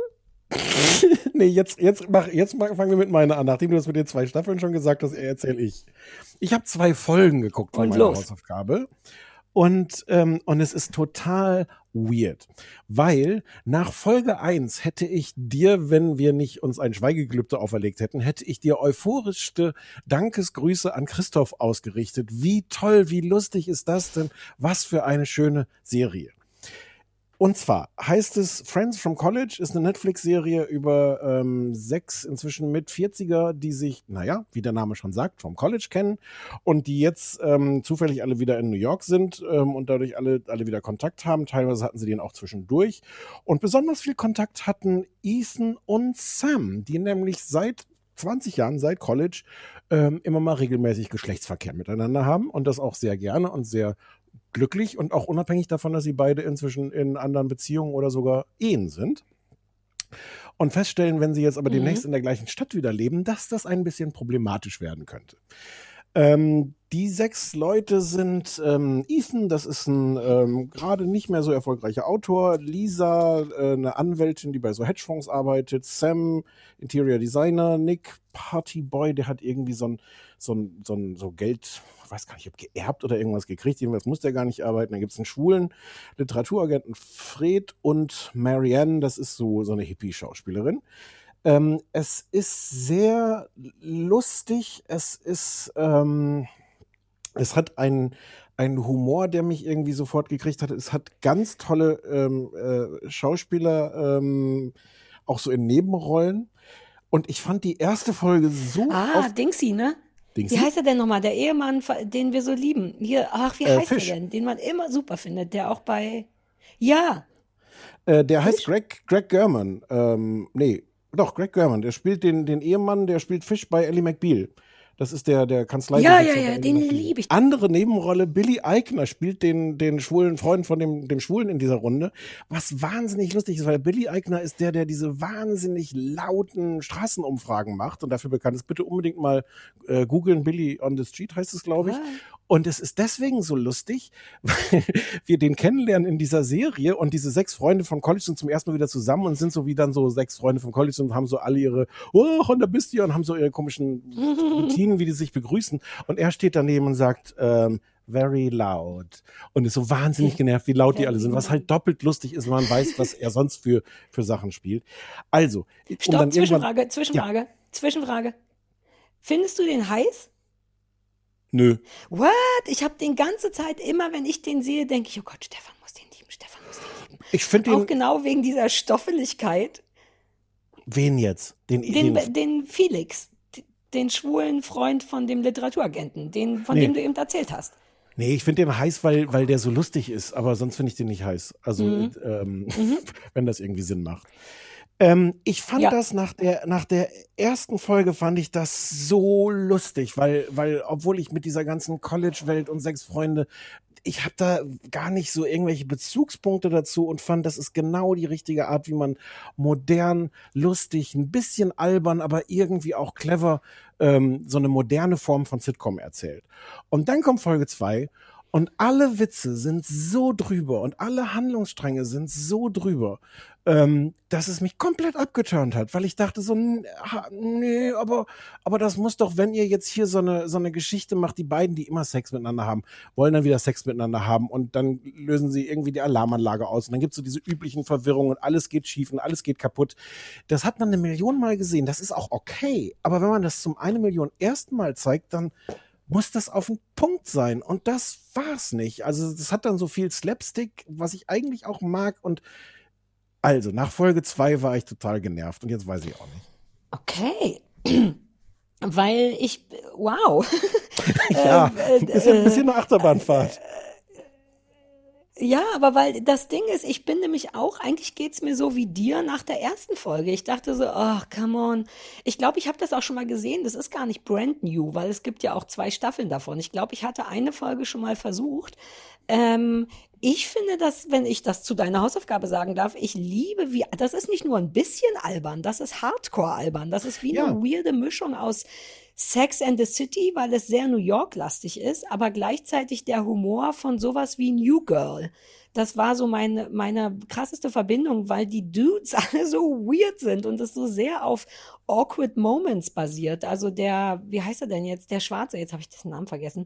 S5: Nee, jetzt fangen wir mit meiner an. Nachdem du das mit den 2 Staffeln schon gesagt hast, erzähle ich. Ich habe 2 Folgen geguckt von meiner Hausaufgabe. Und es ist total weird, weil nach Folge 1 hätte ich dir, wenn wir nicht uns ein Schweigegelübde auferlegt hätten, hätte ich dir euphorischste Dankesgrüße an Christoph ausgerichtet. Wie toll, wie lustig ist das denn? Was für eine schöne Serie. Und zwar heißt es Friends from College, ist eine Netflix-Serie über 6 inzwischen mit 40er, die sich, wie der Name schon sagt, vom College kennen und die jetzt zufällig alle wieder in New York sind und dadurch alle wieder Kontakt haben. Teilweise hatten sie den auch zwischendurch. Und besonders viel Kontakt hatten Ethan und Sam, die nämlich seit 20 Jahren, seit College, immer mal regelmäßig Geschlechtsverkehr miteinander haben und das auch sehr gerne und sehr glücklich und auch unabhängig davon, dass sie beide inzwischen in anderen Beziehungen oder sogar Ehen sind. Und feststellen, wenn sie jetzt aber demnächst in der gleichen Stadt wieder leben, dass das ein bisschen problematisch werden könnte. Die 6 Leute sind Ethan, das ist ein gerade nicht mehr so erfolgreicher Autor, Lisa, eine Anwältin, die bei so Hedgefonds arbeitet, Sam, Interior Designer, Nick, Partyboy, der hat irgendwie so Geld, ich weiß gar nicht, ob geerbt oder irgendwas gekriegt, jedenfalls muss der gar nicht arbeiten. Dann gibt es einen schwulen Literaturagenten Fred und Marianne, das ist so eine Hippie-Schauspielerin. Es ist sehr lustig, es hat einen Humor, der mich irgendwie sofort gekriegt hat. Es hat ganz tolle Schauspieler, auch so in Nebenrollen. Und ich fand die erste Folge so...
S4: Dingsy, ne? Wie heißt er denn nochmal? Der Ehemann, den wir so lieben. Wie heißt er denn? Den man immer super findet, der auch bei... Ja.
S5: Der heißt Greg Germann. Greg Germann. Der spielt den Ehemann, der spielt Fish bei Ally McBeal. Das ist der Kanzlei.
S4: Ja, den liebe ich.
S5: Andere Nebenrolle, Billy Eichner spielt den schwulen Freund von dem Schwulen in dieser Runde, was wahnsinnig lustig ist, weil Billy Eichner ist der diese wahnsinnig lauten Straßenumfragen macht und dafür bekannt ist. Bitte unbedingt mal googeln, Billy on the Street heißt es, glaube ich. Und es ist deswegen so lustig, weil wir den kennenlernen in dieser Serie und diese 6 Freunde vom College sind zum ersten Mal wieder zusammen und sind so wie dann so 6 Freunde vom College und haben so alle ihre, und da bist du ja, und haben so ihre komischen Routinen, wie die sich begrüßen. Und er steht daneben und sagt, very loud. Und ist so wahnsinnig genervt, wie laut die alle sind, was halt doppelt lustig ist, wenn man weiß, was er sonst für Sachen spielt. Also.
S4: Stopp, Zwischenfrage. Findest du den heiß?
S5: Nö.
S4: What? Ich habe den ganze Zeit immer, wenn ich den sehe, denke ich, oh Gott, Stefan muss den lieben.
S5: Ich finde
S4: auch genau wegen dieser Stoffeligkeit.
S5: Wen jetzt?
S4: Den Felix, den schwulen Freund von dem Literaturagenten, dem du eben erzählt hast.
S5: Nee, ich finde den heiß, weil der so lustig ist, aber sonst finde ich den nicht heiß. Also, wenn das irgendwie Sinn macht. Ich fand das nach der ersten Folge fand ich das so lustig, weil obwohl ich mit dieser ganzen College-Welt und 6 Freunde, ich habe da gar nicht so irgendwelche Bezugspunkte dazu und fand, das ist genau die richtige Art, wie man modern, lustig, ein bisschen albern, aber irgendwie auch clever so eine moderne Form von Sitcom erzählt. Und dann kommt Folge 2 und alle Witze sind so drüber und alle Handlungsstränge sind so drüber, dass es mich komplett abgeturnt hat, weil ich dachte so, nee, aber das muss doch, wenn ihr jetzt hier so eine Geschichte macht, die beiden, die immer Sex miteinander haben, wollen dann wieder Sex miteinander haben und dann lösen sie irgendwie die Alarmanlage aus und dann gibt's so diese üblichen Verwirrungen und alles geht schief und alles geht kaputt. Das hat man 1 Million Mal gesehen, das ist auch okay, aber wenn man das zum 1 Million ersten Mal zeigt, dann muss das auf den Punkt sein. Und das war's nicht. Also das hat dann so viel Slapstick, was ich eigentlich auch mag. Und also nach Folge 2 war ich total genervt. Und jetzt weiß ich auch nicht.
S4: Okay. Weil wow.
S5: Ja, ein bisschen eine Achterbahnfahrt.
S4: Ja, aber weil das Ding ist, ich bin nämlich auch, eigentlich geht's mir so wie dir nach der ersten Folge. Ich dachte so, ach, come on. Ich glaube, ich habe das auch schon mal gesehen. Das ist gar nicht brand new, weil es gibt ja auch 2 Staffeln davon. Ich glaube, ich hatte eine Folge schon mal versucht. Ich finde das, wenn ich das zu deiner Hausaufgabe sagen darf, ich liebe, das ist nicht nur ein bisschen albern, das ist Hardcore albern. Das ist wie eine weirde Mischung aus Sex and the City, weil es sehr New York-lastig ist, aber gleichzeitig der Humor von sowas wie New Girl. Das war so meine krasseste Verbindung, weil die Dudes alle so weird sind und es so sehr auf awkward Moments basiert. Also wie heißt er denn jetzt? Der Schwarze, jetzt habe ich den Namen vergessen.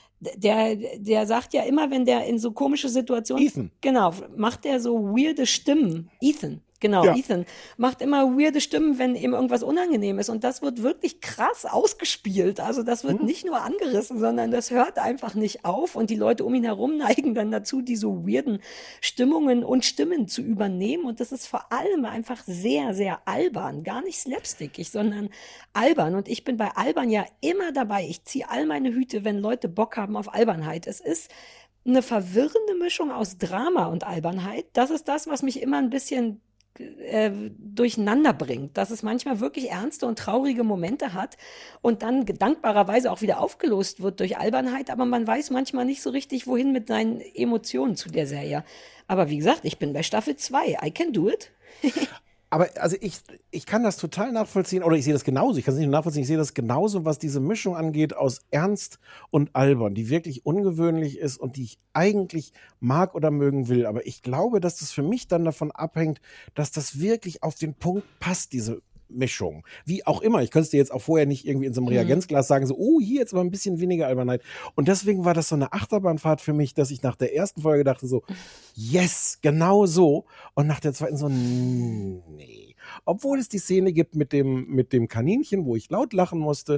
S4: Der sagt ja immer, wenn der in so komische Situationen...
S5: Ethan.
S4: Genau, macht der so weirde Stimmen. Ethan. Genau,
S5: Ja.
S4: Ethan macht immer weirde Stimmen, wenn ihm irgendwas unangenehm ist. Und das wird wirklich krass ausgespielt. Also das wird nicht nur angerissen, sondern das hört einfach nicht auf. Und die Leute um ihn herum neigen dann dazu, diese weirden Stimmungen und Stimmen zu übernehmen. Und das ist vor allem einfach sehr, sehr albern. Gar nicht slapstickig, sondern albern. Und ich bin bei albern ja immer dabei. Ich ziehe all meine Hüte, wenn Leute Bock haben auf Albernheit. Es ist eine verwirrende Mischung aus Drama und Albernheit. Das ist das, was mich immer ein bisschen durcheinander bringt, dass es manchmal wirklich ernste und traurige Momente hat und dann dankbarerweise auch wieder aufgelöst wird durch Albernheit, aber man weiß manchmal nicht so richtig, wohin mit seinen Emotionen zu der Serie. Aber wie gesagt, ich bin bei Staffel 2. I can do it.
S5: Aber also ich kann das total nachvollziehen, oder ich sehe das genauso, ich kann es nicht nur nachvollziehen, ich sehe das genauso, was diese Mischung angeht aus Ernst und Albern, die wirklich ungewöhnlich ist und die ich eigentlich mag oder mögen will. Aber ich glaube, dass das für mich dann davon abhängt, dass das wirklich auf den Punkt passt, diese Mischung. Wie auch immer. Ich könnte es dir jetzt auch vorher nicht irgendwie in so einem Reagenzglas sagen, so, oh, hier jetzt aber ein bisschen weniger Albernheit. Und deswegen war das so eine Achterbahnfahrt für mich, dass ich nach der ersten Folge dachte so, yes, genau so. Und nach der zweiten so, nee. Obwohl es die Szene gibt mit dem Kaninchen, wo ich laut lachen musste.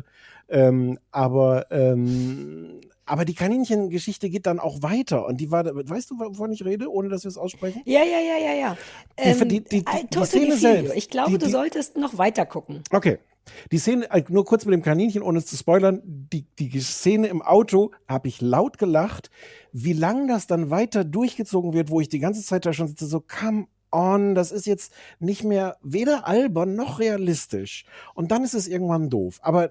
S5: Aber die Kaninchen-Geschichte geht dann auch weiter. Und die war, weißt du, wovon ich rede, ohne dass wir es aussprechen?
S4: Ja.
S5: Die Szene selbst.
S4: Ich glaube, du solltest noch weiter gucken.
S5: Okay. Die Szene, nur kurz mit dem Kaninchen, ohne es zu spoilern, die Szene im Auto, habe ich laut gelacht. Wie lang das dann weiter durchgezogen wird, wo ich die ganze Zeit da schon sitze, so come on, das ist jetzt nicht mehr weder albern noch realistisch. Und dann ist es irgendwann doof. Aber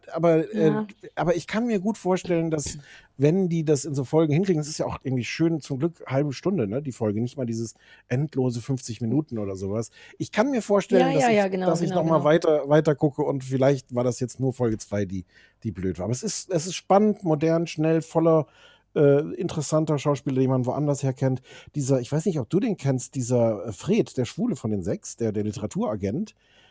S5: ich kann mir gut vorstellen, dass wenn die das in so Folgen hinkriegen, es ist ja auch irgendwie schön, zum Glück halbe Stunde, ne, die Folge, nicht mal dieses endlose 50 Minuten oder sowas. Ich kann mir vorstellen, dass ich nochmal weiter gucke und vielleicht war das jetzt nur Folge 2, die blöd war. Aber es ist spannend, modern, schnell, voller interessanter Schauspieler, den man woanders her kennt. Ich weiß nicht, ob du den kennst, dieser Fred, der Schwule von den 6, der Literaturagent,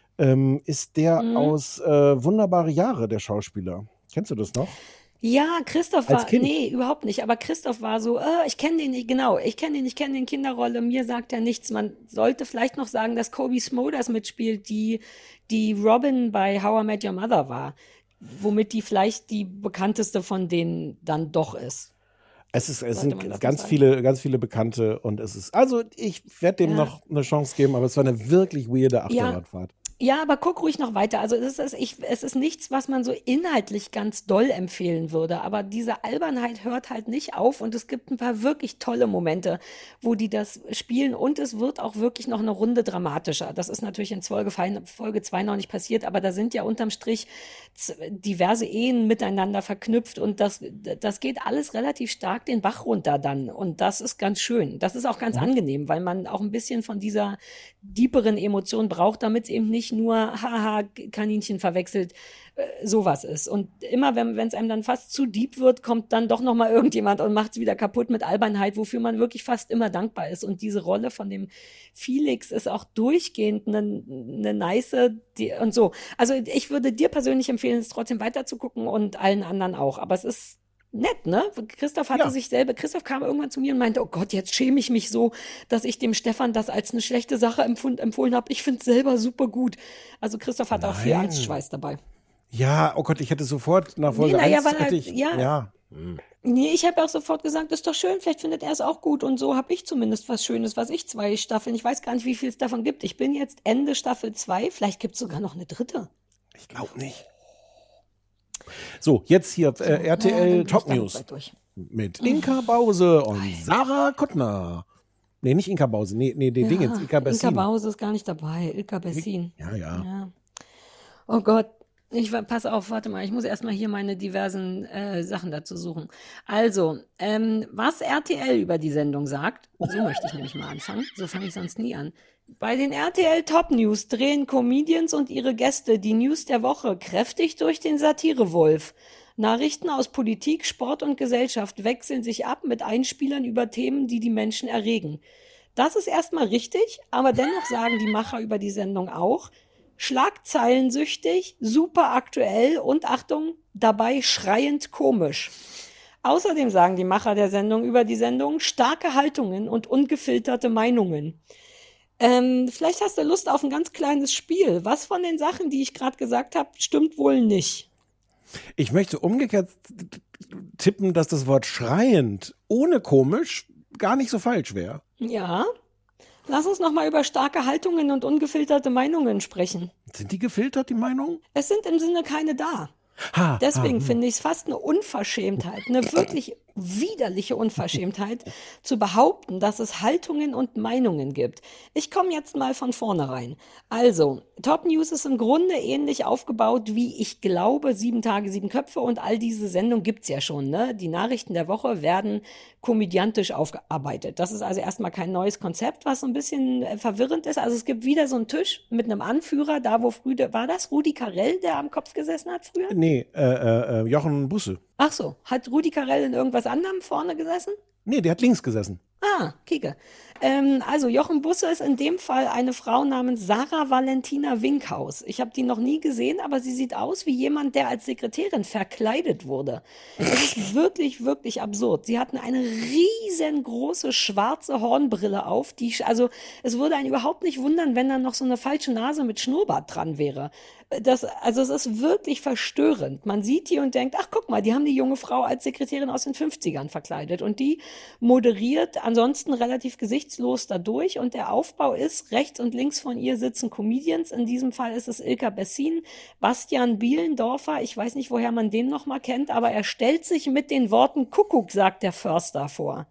S5: ist der aus Wunderbare Jahre, der Schauspieler. Kennst du das noch?
S4: Ja, Christoph
S5: Als
S4: war,
S5: Kind?
S4: nee, überhaupt nicht, aber Christoph war so, ich kenne den nicht, genau, ich kenne den Kinderrolle, mir sagt er nichts. Man sollte vielleicht noch sagen, dass Kobe Smulders mitspielt, die Robin bei How I Met Your Mother war, womit die vielleicht die bekannteste von denen dann doch ist.
S5: Es sind ganz viele Bekannte und ich werde dem noch eine Chance geben, aber es war eine wirklich weirde Achterbahnfahrt.
S4: Ja, aber guck ruhig noch weiter. Also es ist nichts, was man so inhaltlich ganz doll empfehlen würde. Aber diese Albernheit hört halt nicht auf und es gibt ein paar wirklich tolle Momente, wo die das spielen und es wird auch wirklich noch eine Runde dramatischer. Das ist natürlich in Folge 2 noch nicht passiert, aber da sind ja unterm Strich diverse Ehen miteinander verknüpft und das geht alles relativ stark den Bach runter dann und das ist ganz schön. Das ist auch ganz angenehm, weil man auch ein bisschen von dieser deeperen Emotion braucht, damit es eben nicht nur haha, Kaninchen verwechselt, sowas ist. Und immer, wenn es einem dann fast zu deep wird, kommt dann doch noch mal irgendjemand und macht es wieder kaputt mit Albernheit, wofür man wirklich fast immer dankbar ist. Und diese Rolle von dem Felix ist auch durchgehend eine nice, und so. Also ich würde dir persönlich empfehlen, es trotzdem weiter zu gucken und allen anderen auch. Aber es ist nett, ne? Christoph kam irgendwann zu mir und meinte, oh Gott, jetzt schäme ich mich so, dass ich dem Stefan das als eine schlechte Sache empfohlen habe. Ich finde es selber super gut. Also Christoph hat auch viel Angstschweiß dabei.
S5: Ja, oh Gott, ich hätte sofort nach Folge 1
S4: Nee, ich habe auch sofort gesagt, ist doch schön, vielleicht findet er es auch gut und so habe ich zumindest was Schönes, 2 Staffeln, ich weiß gar nicht, wie viel es davon gibt. Ich bin jetzt Ende Staffel 2, vielleicht gibt es sogar noch eine 3.
S5: Ich glaube nicht. So, jetzt hier RTL Top News mit Inka Bause und Sarah Kuttner. Nee, nicht Inka Bause, nee, Dingens, Ilka Bessin.
S4: Inka Bause ist gar nicht dabei, Ilka Bessin.
S5: Ja.
S4: Oh Gott, Pass auf, warte mal, ich muss erstmal hier meine diversen Sachen dazu suchen. Also, was RTL über die Sendung sagt, so möchte ich nämlich mal anfangen, so fange ich sonst nie an. Bei den RTL Top News drehen Comedians und ihre Gäste die News der Woche kräftig durch den Satirewolf. Nachrichten aus Politik, Sport und Gesellschaft wechseln sich ab mit Einspielern über Themen, die die Menschen erregen. Das ist erstmal richtig, aber dennoch sagen die Macher über die Sendung auch, schlagzeilensüchtig, super aktuell und Achtung, dabei schreiend komisch. Außerdem sagen die Macher der Sendung über die Sendung starke Haltungen und ungefilterte Meinungen. Vielleicht hast du Lust auf ein ganz kleines Spiel. Was von den Sachen, die ich gerade gesagt habe, stimmt wohl nicht?
S5: Ich möchte umgekehrt tippen, dass das Wort schreiend ohne komisch gar nicht so falsch wäre.
S4: Ja. Lass uns nochmal über starke Haltungen und ungefilterte Meinungen sprechen.
S5: Sind die gefiltert, die Meinungen?
S4: Es sind im Sinne keine da. Deswegen finde ich es fast eine Unverschämtheit, eine wirklich widerliche Unverschämtheit, zu behaupten, dass es Haltungen und Meinungen gibt. Ich komme jetzt mal von vorne rein. Also, Top News ist im Grunde ähnlich aufgebaut wie, ich glaube, 7 Tage, 7 Köpfe und all diese Sendungen gibt's ja schon, ne? Die Nachrichten der Woche werden komödiantisch aufgearbeitet. Das ist also erstmal kein neues Konzept, was so ein bisschen verwirrend ist. Also es gibt wieder so einen Tisch mit einem Anführer, da wo früher, war das Rudi Carrell, der am Kopf gesessen hat früher?
S5: Nee, Jochen Busse.
S4: Ach so, hat Rudi Carrell in irgendwas anderem vorne gesessen?
S5: Nee, der hat links gesessen.
S4: Kike. Also Jochen Busse ist in dem Fall eine Frau namens Sarah Valentina Winkhaus. Ich habe die noch nie gesehen, aber sie sieht aus wie jemand, der als Sekretärin verkleidet wurde. Es ist wirklich, wirklich absurd. Sie hatten eine riesengroße schwarze Hornbrille auf. Also es würde einen überhaupt nicht wundern, wenn da noch so eine falsche Nase mit Schnurrbart dran wäre. Also es ist wirklich verstörend. Man sieht die und denkt, ach guck mal, die haben die junge Frau als Sekretärin aus den 50ern verkleidet und die moderiert ansonsten relativ gesichtslos dadurch und der Aufbau ist, rechts und links von ihr sitzen Comedians, in diesem Fall ist es Ilka Bessin, Bastian Bielendorfer, ich weiß nicht, woher man den noch mal kennt, aber er stellt sich mit den Worten Kuckuck, sagt der Förster vor.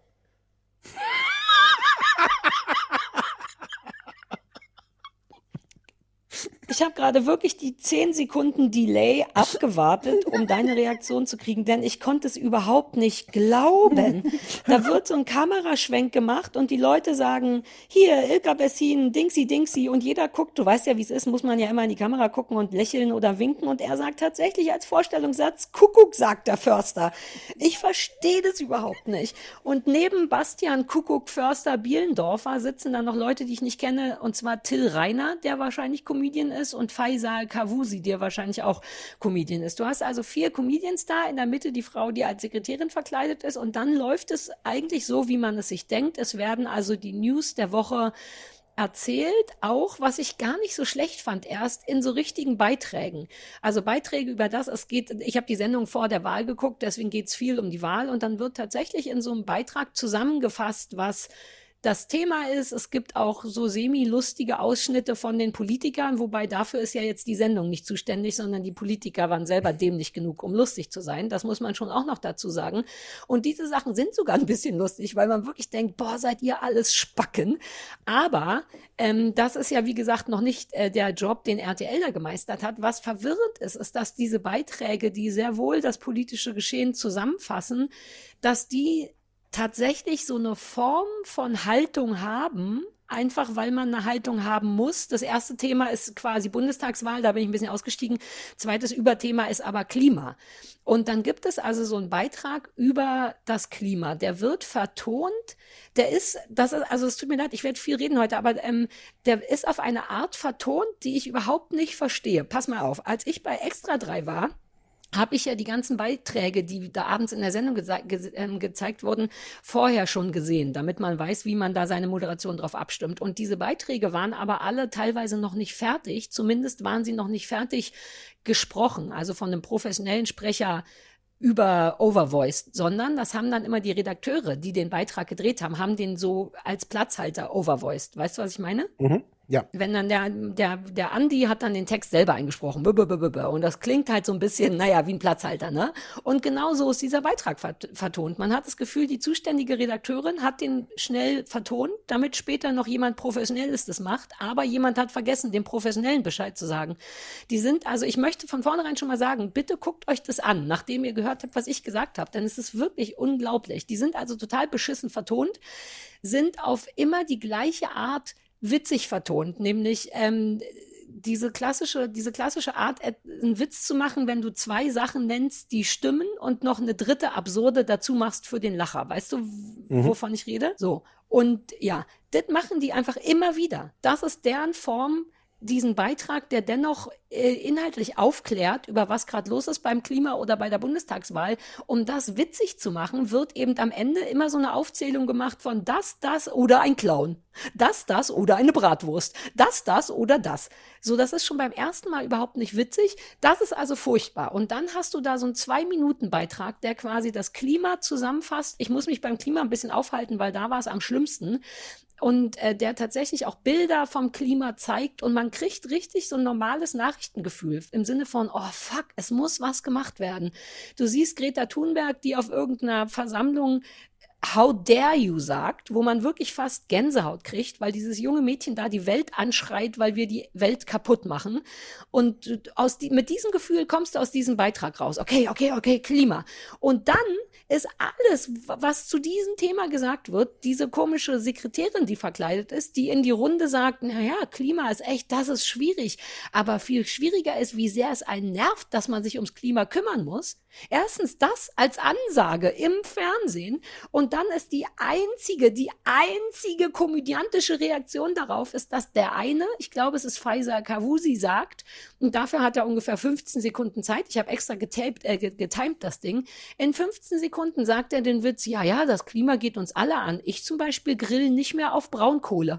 S4: Ich habe gerade wirklich die 10 Sekunden Delay abgewartet, um deine Reaktion zu kriegen, denn ich konnte es überhaupt nicht glauben. Da wird so ein Kameraschwenk gemacht und die Leute sagen, hier, Ilka Bessin, Dingsy, Dingsy und jeder guckt, du weißt ja, wie es ist, muss man ja immer in die Kamera gucken und lächeln oder winken und er sagt tatsächlich als Vorstellungssatz, Kuckuck, sagt der Förster. Ich verstehe das überhaupt nicht. Und neben Bastian Kuckuck, Förster, Bielendorfer sitzen da noch Leute, die ich nicht kenne, und zwar Till Reiner, der wahrscheinlich Comedian ist, und Faisal Kavusi, der wahrscheinlich auch Comedian ist. Du hast also 4 Comedians da, in der Mitte die Frau, die als Sekretärin verkleidet ist und dann läuft es eigentlich so, wie man es sich denkt. Es werden also die News der Woche erzählt, auch, was ich gar nicht so schlecht fand, erst in so richtigen Beiträgen. Also Beiträge über das, ich habe die Sendung vor der Wahl geguckt, deswegen geht es viel um die Wahl und dann wird tatsächlich in so einem Beitrag zusammengefasst, was das Thema ist. Es gibt auch so semi-lustige Ausschnitte von den Politikern, wobei dafür ist ja jetzt die Sendung nicht zuständig, sondern die Politiker waren selber dämlich genug, um lustig zu sein. Das muss man schon auch noch dazu sagen. Und diese Sachen sind sogar ein bisschen lustig, weil man wirklich denkt, boah, seid ihr alles Spacken. Aber das ist ja, wie gesagt, noch nicht der Job, den RTL da gemeistert hat. Was verwirrend ist, ist, dass diese Beiträge, die sehr wohl das politische Geschehen zusammenfassen, dass die tatsächlich so eine Form von Haltung haben, einfach weil man eine Haltung haben muss. Das erste Thema ist quasi Bundestagswahl, da bin ich ein bisschen ausgestiegen. Zweites Überthema ist aber Klima. Und dann gibt es also so einen Beitrag über das Klima. Der wird vertont, also es tut mir leid, ich werde viel reden heute, aber der ist auf eine Art vertont, die ich überhaupt nicht verstehe. Pass mal auf, als ich bei Extra 3 war, habe ich ja die ganzen Beiträge, die da abends in der Sendung gezeigt wurden, vorher schon gesehen, damit man weiß, wie man da seine Moderation drauf abstimmt. Und diese Beiträge waren aber alle teilweise noch nicht fertig, zumindest waren sie noch nicht fertig gesprochen, also von einem professionellen Sprecher über overvoiced, sondern das haben dann immer die Redakteure, die den Beitrag gedreht haben den so als Platzhalter overvoiced. Weißt du, was ich meine?
S5: Ja.
S4: Wenn dann der Andi hat dann den Text selber eingesprochen. Und das klingt halt so ein bisschen, naja, wie ein Platzhalter, ne? Und genau so ist dieser Beitrag vertont. Man hat das Gefühl, die zuständige Redakteurin hat den schnell vertont, damit später noch jemand Professionelles das macht. Aber jemand hat vergessen, dem Professionellen Bescheid zu sagen. Also ich möchte von vornherein schon mal sagen, bitte guckt euch das an, nachdem ihr gehört habt, was ich gesagt habe. Denn es ist wirklich unglaublich. Die sind also total beschissen vertont, sind auf immer die gleiche Art witzig vertont, nämlich diese klassische Art, einen Witz zu machen, wenn du zwei Sachen nennst, die stimmen und noch eine dritte absurde dazu machst für den Lacher. Weißt du, wovon ich rede? So. Und ja, das machen die einfach immer wieder. Das ist deren Form, diesen Beitrag, der dennoch inhaltlich aufklärt, über was gerade los ist beim Klima oder bei der Bundestagswahl. Um das witzig zu machen, wird eben am Ende immer so eine Aufzählung gemacht von das oder ein Clown. Das oder eine Bratwurst. Das oder das. So, das ist schon beim ersten Mal überhaupt nicht witzig. Das ist also furchtbar. Und dann hast du da so einen 2-Minuten-Beitrag, der quasi das Klima zusammenfasst. Ich muss mich beim Klima ein bisschen aufhalten, weil da war es am schlimmsten. Und der tatsächlich auch Bilder vom Klima zeigt und man kriegt richtig so ein normales Nachrichtengefühl im Sinne von, oh fuck, es muss was gemacht werden. Du siehst Greta Thunberg, die auf irgendeiner Versammlung How dare you sagt, wo man wirklich fast Gänsehaut kriegt, weil dieses junge Mädchen da die Welt anschreit, weil wir die Welt kaputt machen. Und mit diesem Gefühl kommst du aus diesem Beitrag raus. Okay, Klima. Und dann ist alles, was zu diesem Thema gesagt wird, diese komische Sekretärin, die verkleidet ist, die in die Runde sagt, naja, Klima ist echt, das ist schwierig. Aber viel schwieriger ist, wie sehr es einen nervt, dass man sich ums Klima kümmern muss. Erstens das als Ansage im Fernsehen und dann ist die einzige komödiantische Reaktion darauf ist, dass der eine, ich glaube es ist Faisal Kawusi, sagt, und dafür hat er ungefähr 15 Sekunden Zeit, ich habe extra getimed das Ding, in 15 Sekunden sagt er den Witz, ja, das Klima geht uns alle an. Ich zum Beispiel grill nicht mehr auf Braunkohle.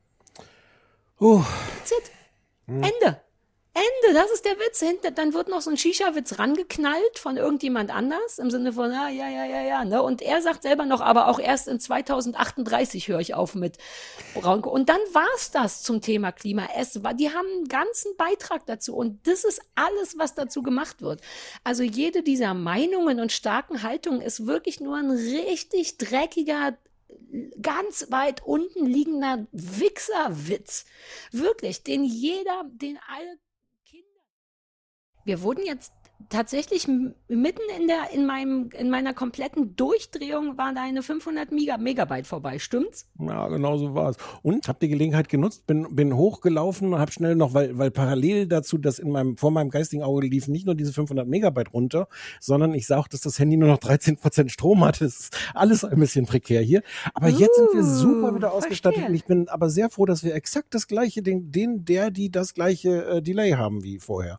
S4: That's it. Ende, das ist der Witz. Dann wird noch so ein Shisha-Witz rangeknallt von irgendjemand anders, im Sinne von, ja, ne? Und er sagt selber noch, aber auch erst in 2038 höre ich auf mit Braunkohle. Und dann war's das zum Thema Klima. Die haben einen ganzen Beitrag dazu und das ist alles, was dazu gemacht wird. Also jede dieser Meinungen und starken Haltungen ist wirklich nur ein richtig dreckiger, ganz weit unten liegender Wichserwitz. Wirklich, den alle Wir wurden jetzt tatsächlich mitten in meiner kompletten Durchdrehung war deine 500 Megabyte vorbei, stimmt's?
S5: Ja, genau so war es. Und habe die Gelegenheit genutzt, bin hochgelaufen und habe schnell noch, weil parallel dazu, dass vor meinem geistigen Auge lief nicht nur diese 500 Megabyte runter, sondern ich sah auch, dass das Handy nur noch 13% Strom hatte. Das ist alles ein bisschen prekär hier. Aber jetzt sind wir super wieder ausgestattet und ich bin aber sehr froh, dass wir exakt das gleiche, die das gleiche Delay haben wie vorher.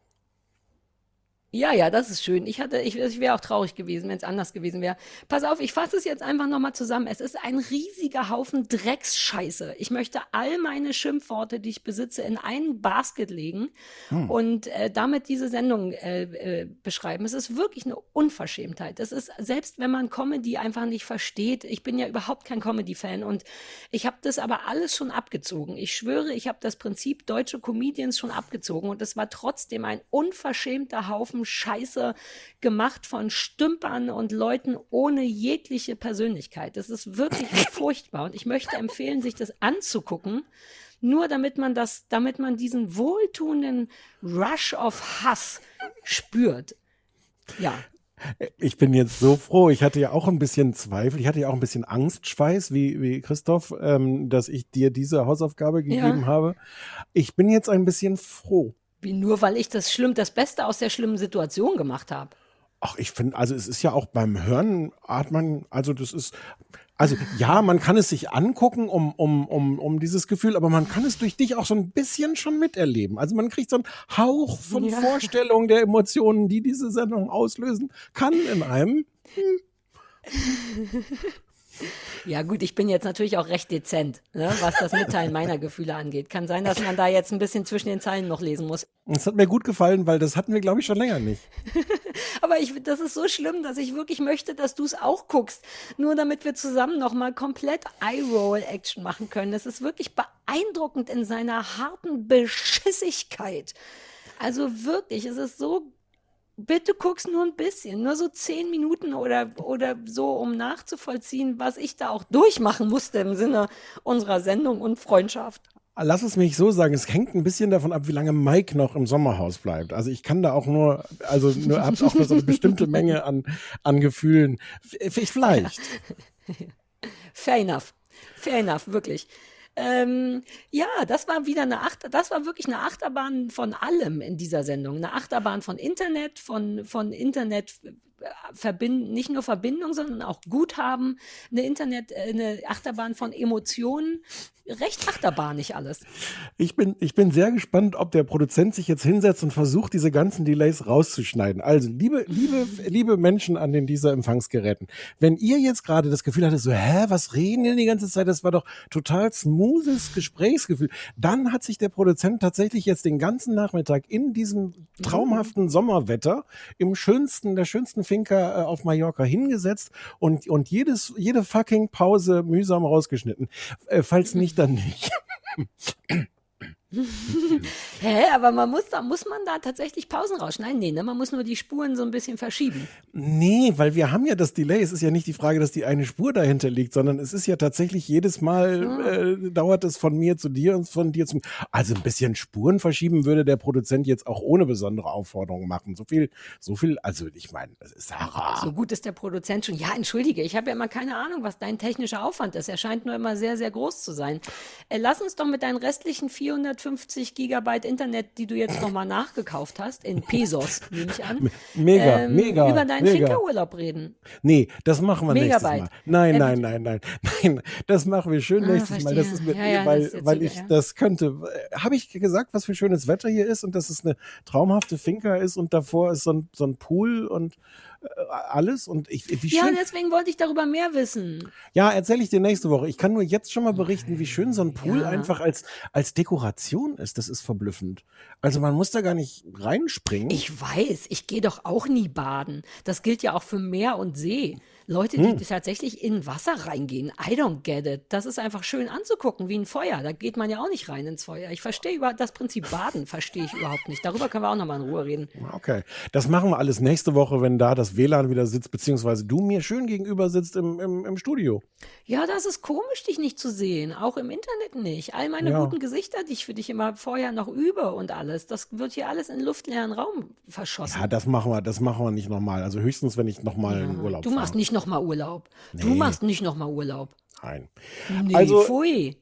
S4: Ja, das ist schön. Ich wäre auch traurig gewesen, wenn es anders gewesen wäre. Pass auf, ich fasse es jetzt einfach nochmal zusammen. Es ist ein riesiger Haufen Drecksscheiße. Ich möchte all meine Schimpfworte, die ich besitze, in einen Basket legen und damit diese Sendung beschreiben. Es ist wirklich eine Unverschämtheit. Es ist, selbst wenn man Comedy einfach nicht versteht, ich bin ja überhaupt kein Comedy-Fan und ich habe das aber alles schon abgezogen. Ich schwöre, ich habe das Prinzip deutsche Comedians schon abgezogen und es war trotzdem ein unverschämter Haufen Scheiße gemacht von Stümpern und Leuten ohne jegliche Persönlichkeit. Das ist wirklich furchtbar und ich möchte empfehlen, sich das anzugucken, nur damit man diesen wohltuenden Rush of Hass spürt. Ja.
S5: Ich bin jetzt so froh. Ich hatte ja auch ein bisschen Zweifel. Ich hatte ja auch ein bisschen Angstschweiß, wie Christoph, dass ich dir diese Hausaufgabe gegeben habe. Ich bin jetzt ein bisschen froh.
S4: Nur weil ich das Beste aus der schlimmen Situation gemacht habe.
S5: Ach, ich finde, also es ist ja auch beim Hören, ja, man kann es sich angucken, um dieses Gefühl, aber man kann es durch dich auch so ein bisschen schon miterleben. Also man kriegt so einen Hauch von Vorstellung der Emotionen, die diese Sendung auslösen kann in einem.
S4: Ja gut, ich bin jetzt natürlich auch recht dezent, ne, was das Mitteilen meiner Gefühle angeht. Kann sein, dass man da jetzt ein bisschen zwischen den Zeilen noch lesen muss.
S5: Das hat mir gut gefallen, weil das hatten wir, glaube ich, schon länger nicht.
S4: Aber das ist so schlimm, dass ich wirklich möchte, dass du es auch guckst. Nur damit wir zusammen nochmal komplett Eye-Roll-Action machen können. Das ist wirklich beeindruckend in seiner harten Beschissigkeit. Also wirklich, es ist so. Bitte guck's nur ein bisschen, nur so 10 Minuten oder so, um nachzuvollziehen, was ich da auch durchmachen musste im Sinne unserer Sendung und Freundschaft.
S5: Lass es mich so sagen, es hängt ein bisschen davon ab, wie lange Mike noch im Sommerhaus bleibt. Also ich kann da auch hab auch nur so eine bestimmte Menge an Gefühlen. Vielleicht.
S4: Fair enough, wirklich. Ja, das war wirklich eine Achterbahn von allem in dieser Sendung. Eine Achterbahn von Internet, von Internet nicht nur Verbindung, sondern auch Guthaben, eine Achterbahn von Emotionen, recht achterbahnig alles.
S5: Ich bin sehr gespannt, ob der Produzent sich jetzt hinsetzt und versucht, diese ganzen Delays rauszuschneiden. Also, liebe Menschen an den dieser Empfangsgeräten, wenn ihr jetzt gerade das Gefühl hattet, so, was reden die ganze Zeit? Das war doch total smoothes Gesprächsgefühl. Dann hat sich der Produzent tatsächlich jetzt den ganzen Nachmittag in diesem traumhaften Sommerwetter der schönsten Finca auf Mallorca hingesetzt und jede fucking Pause mühsam rausgeschnitten. Falls nicht, dann nicht.
S4: Aber muss man da tatsächlich Pausen rausschneiden? Nee, ne? Man muss nur die Spuren so ein bisschen verschieben.
S5: Nee, weil wir haben ja das Delay. Es ist ja nicht die Frage, dass die eine Spur dahinter liegt, sondern es ist ja tatsächlich jedes Mal dauert es von mir zu dir und von dir zu mir. Also ein bisschen Spuren verschieben würde der Produzent jetzt auch ohne besondere Aufforderung machen. So viel, also ich meine, das ist Sarah.
S4: So gut ist der Produzent schon. Ja, entschuldige, ich habe ja immer keine Ahnung, was dein technischer Aufwand ist. Er scheint nur immer sehr, sehr groß zu sein. Lass uns doch mit deinen restlichen 450 Gigabyte Internet, die du jetzt nochmal nachgekauft hast, in Pesos, nehme ich an.
S5: Mega.
S4: Über deinen Finca-Urlaub reden.
S5: Nee, das machen wir
S4: Megabyte.
S5: nächstes Mal. Nein, das machen wir schön nächstes Mal. Das ist mit weil ich das könnte. Habe ich gesagt, was für schönes Wetter hier ist und dass es eine traumhafte Finca ist und davor ist so ein Pool und alles und wie schön.
S4: Ja, deswegen wollte ich darüber mehr wissen.
S5: Ja, erzähle ich dir nächste Woche. Ich kann nur jetzt schon mal berichten, wie schön so ein Pool einfach als Dekoration ist. Das ist verblüffend. Also man muss da gar nicht reinspringen.
S4: Ich weiß, ich gehe doch auch nie baden. Das gilt ja auch für Meer und See. Leute, die tatsächlich in Wasser reingehen, I don't get it. Das ist einfach schön anzugucken, wie ein Feuer. Da geht man ja auch nicht rein ins Feuer. Ich verstehe das Prinzip Baden, verstehe ich überhaupt nicht. Darüber können wir auch nochmal in Ruhe reden.
S5: Okay, das machen wir alles nächste Woche, wenn da das WLAN wieder sitzt, beziehungsweise du mir schön gegenüber sitzt im Studio.
S4: Ja, das ist komisch, dich nicht zu sehen. Auch im Internet nicht. All meine guten Gesichter, die ich für dich immer vorher noch übe und alles, das wird hier alles in luftleeren Raum verschossen.
S5: Ja, das machen wir nicht nochmal. Also höchstens, wenn ich nochmal in Urlaub fahre.
S4: Du machst nicht nochmal Urlaub. Nee. Du machst nicht nochmal Urlaub.
S5: Nein.
S4: Nee,
S5: also,
S4: pfui.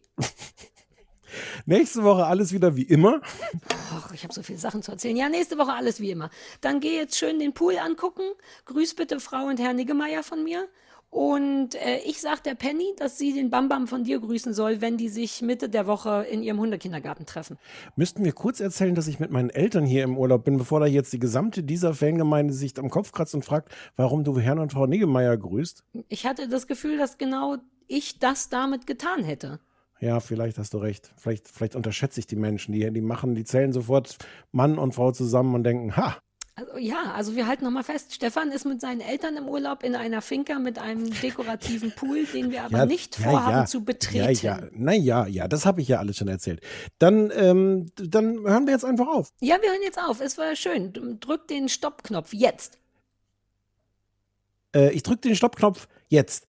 S5: Nächste Woche alles wieder wie immer.
S4: Ach, ich habe so viele Sachen zu erzählen. Ja, nächste Woche alles wie immer. Dann geh jetzt schön den Pool angucken. Grüß bitte Frau und Herr Niggemeier von mir. Und ich sag der Penny, dass sie den Bambam von dir grüßen soll, wenn die sich Mitte der Woche in ihrem Hundekindergarten treffen.
S5: Müssten wir kurz erzählen, dass ich mit meinen Eltern hier im Urlaub bin, bevor da jetzt die gesamte dieser Fangemeinde sich am Kopf kratzt und fragt, warum du Herrn und Frau Niggemeier grüßt?
S4: Ich hatte das Gefühl, dass genau ich das damit getan hätte.
S5: Ja, vielleicht hast du recht. Vielleicht unterschätze ich die Menschen. Die zählen sofort Mann und Frau zusammen und denken, ha.
S4: Also wir halten nochmal fest, Stefan ist mit seinen Eltern im Urlaub in einer Finca mit einem dekorativen Pool, den wir aber nicht vorhaben zu betreten.
S5: Ja, das habe ich ja alles schon erzählt. Dann hören wir jetzt einfach auf.
S4: Ja, wir hören jetzt auf. Es war schön. Drück den Stoppknopf jetzt.
S5: Ich drücke den Stoppknopf jetzt.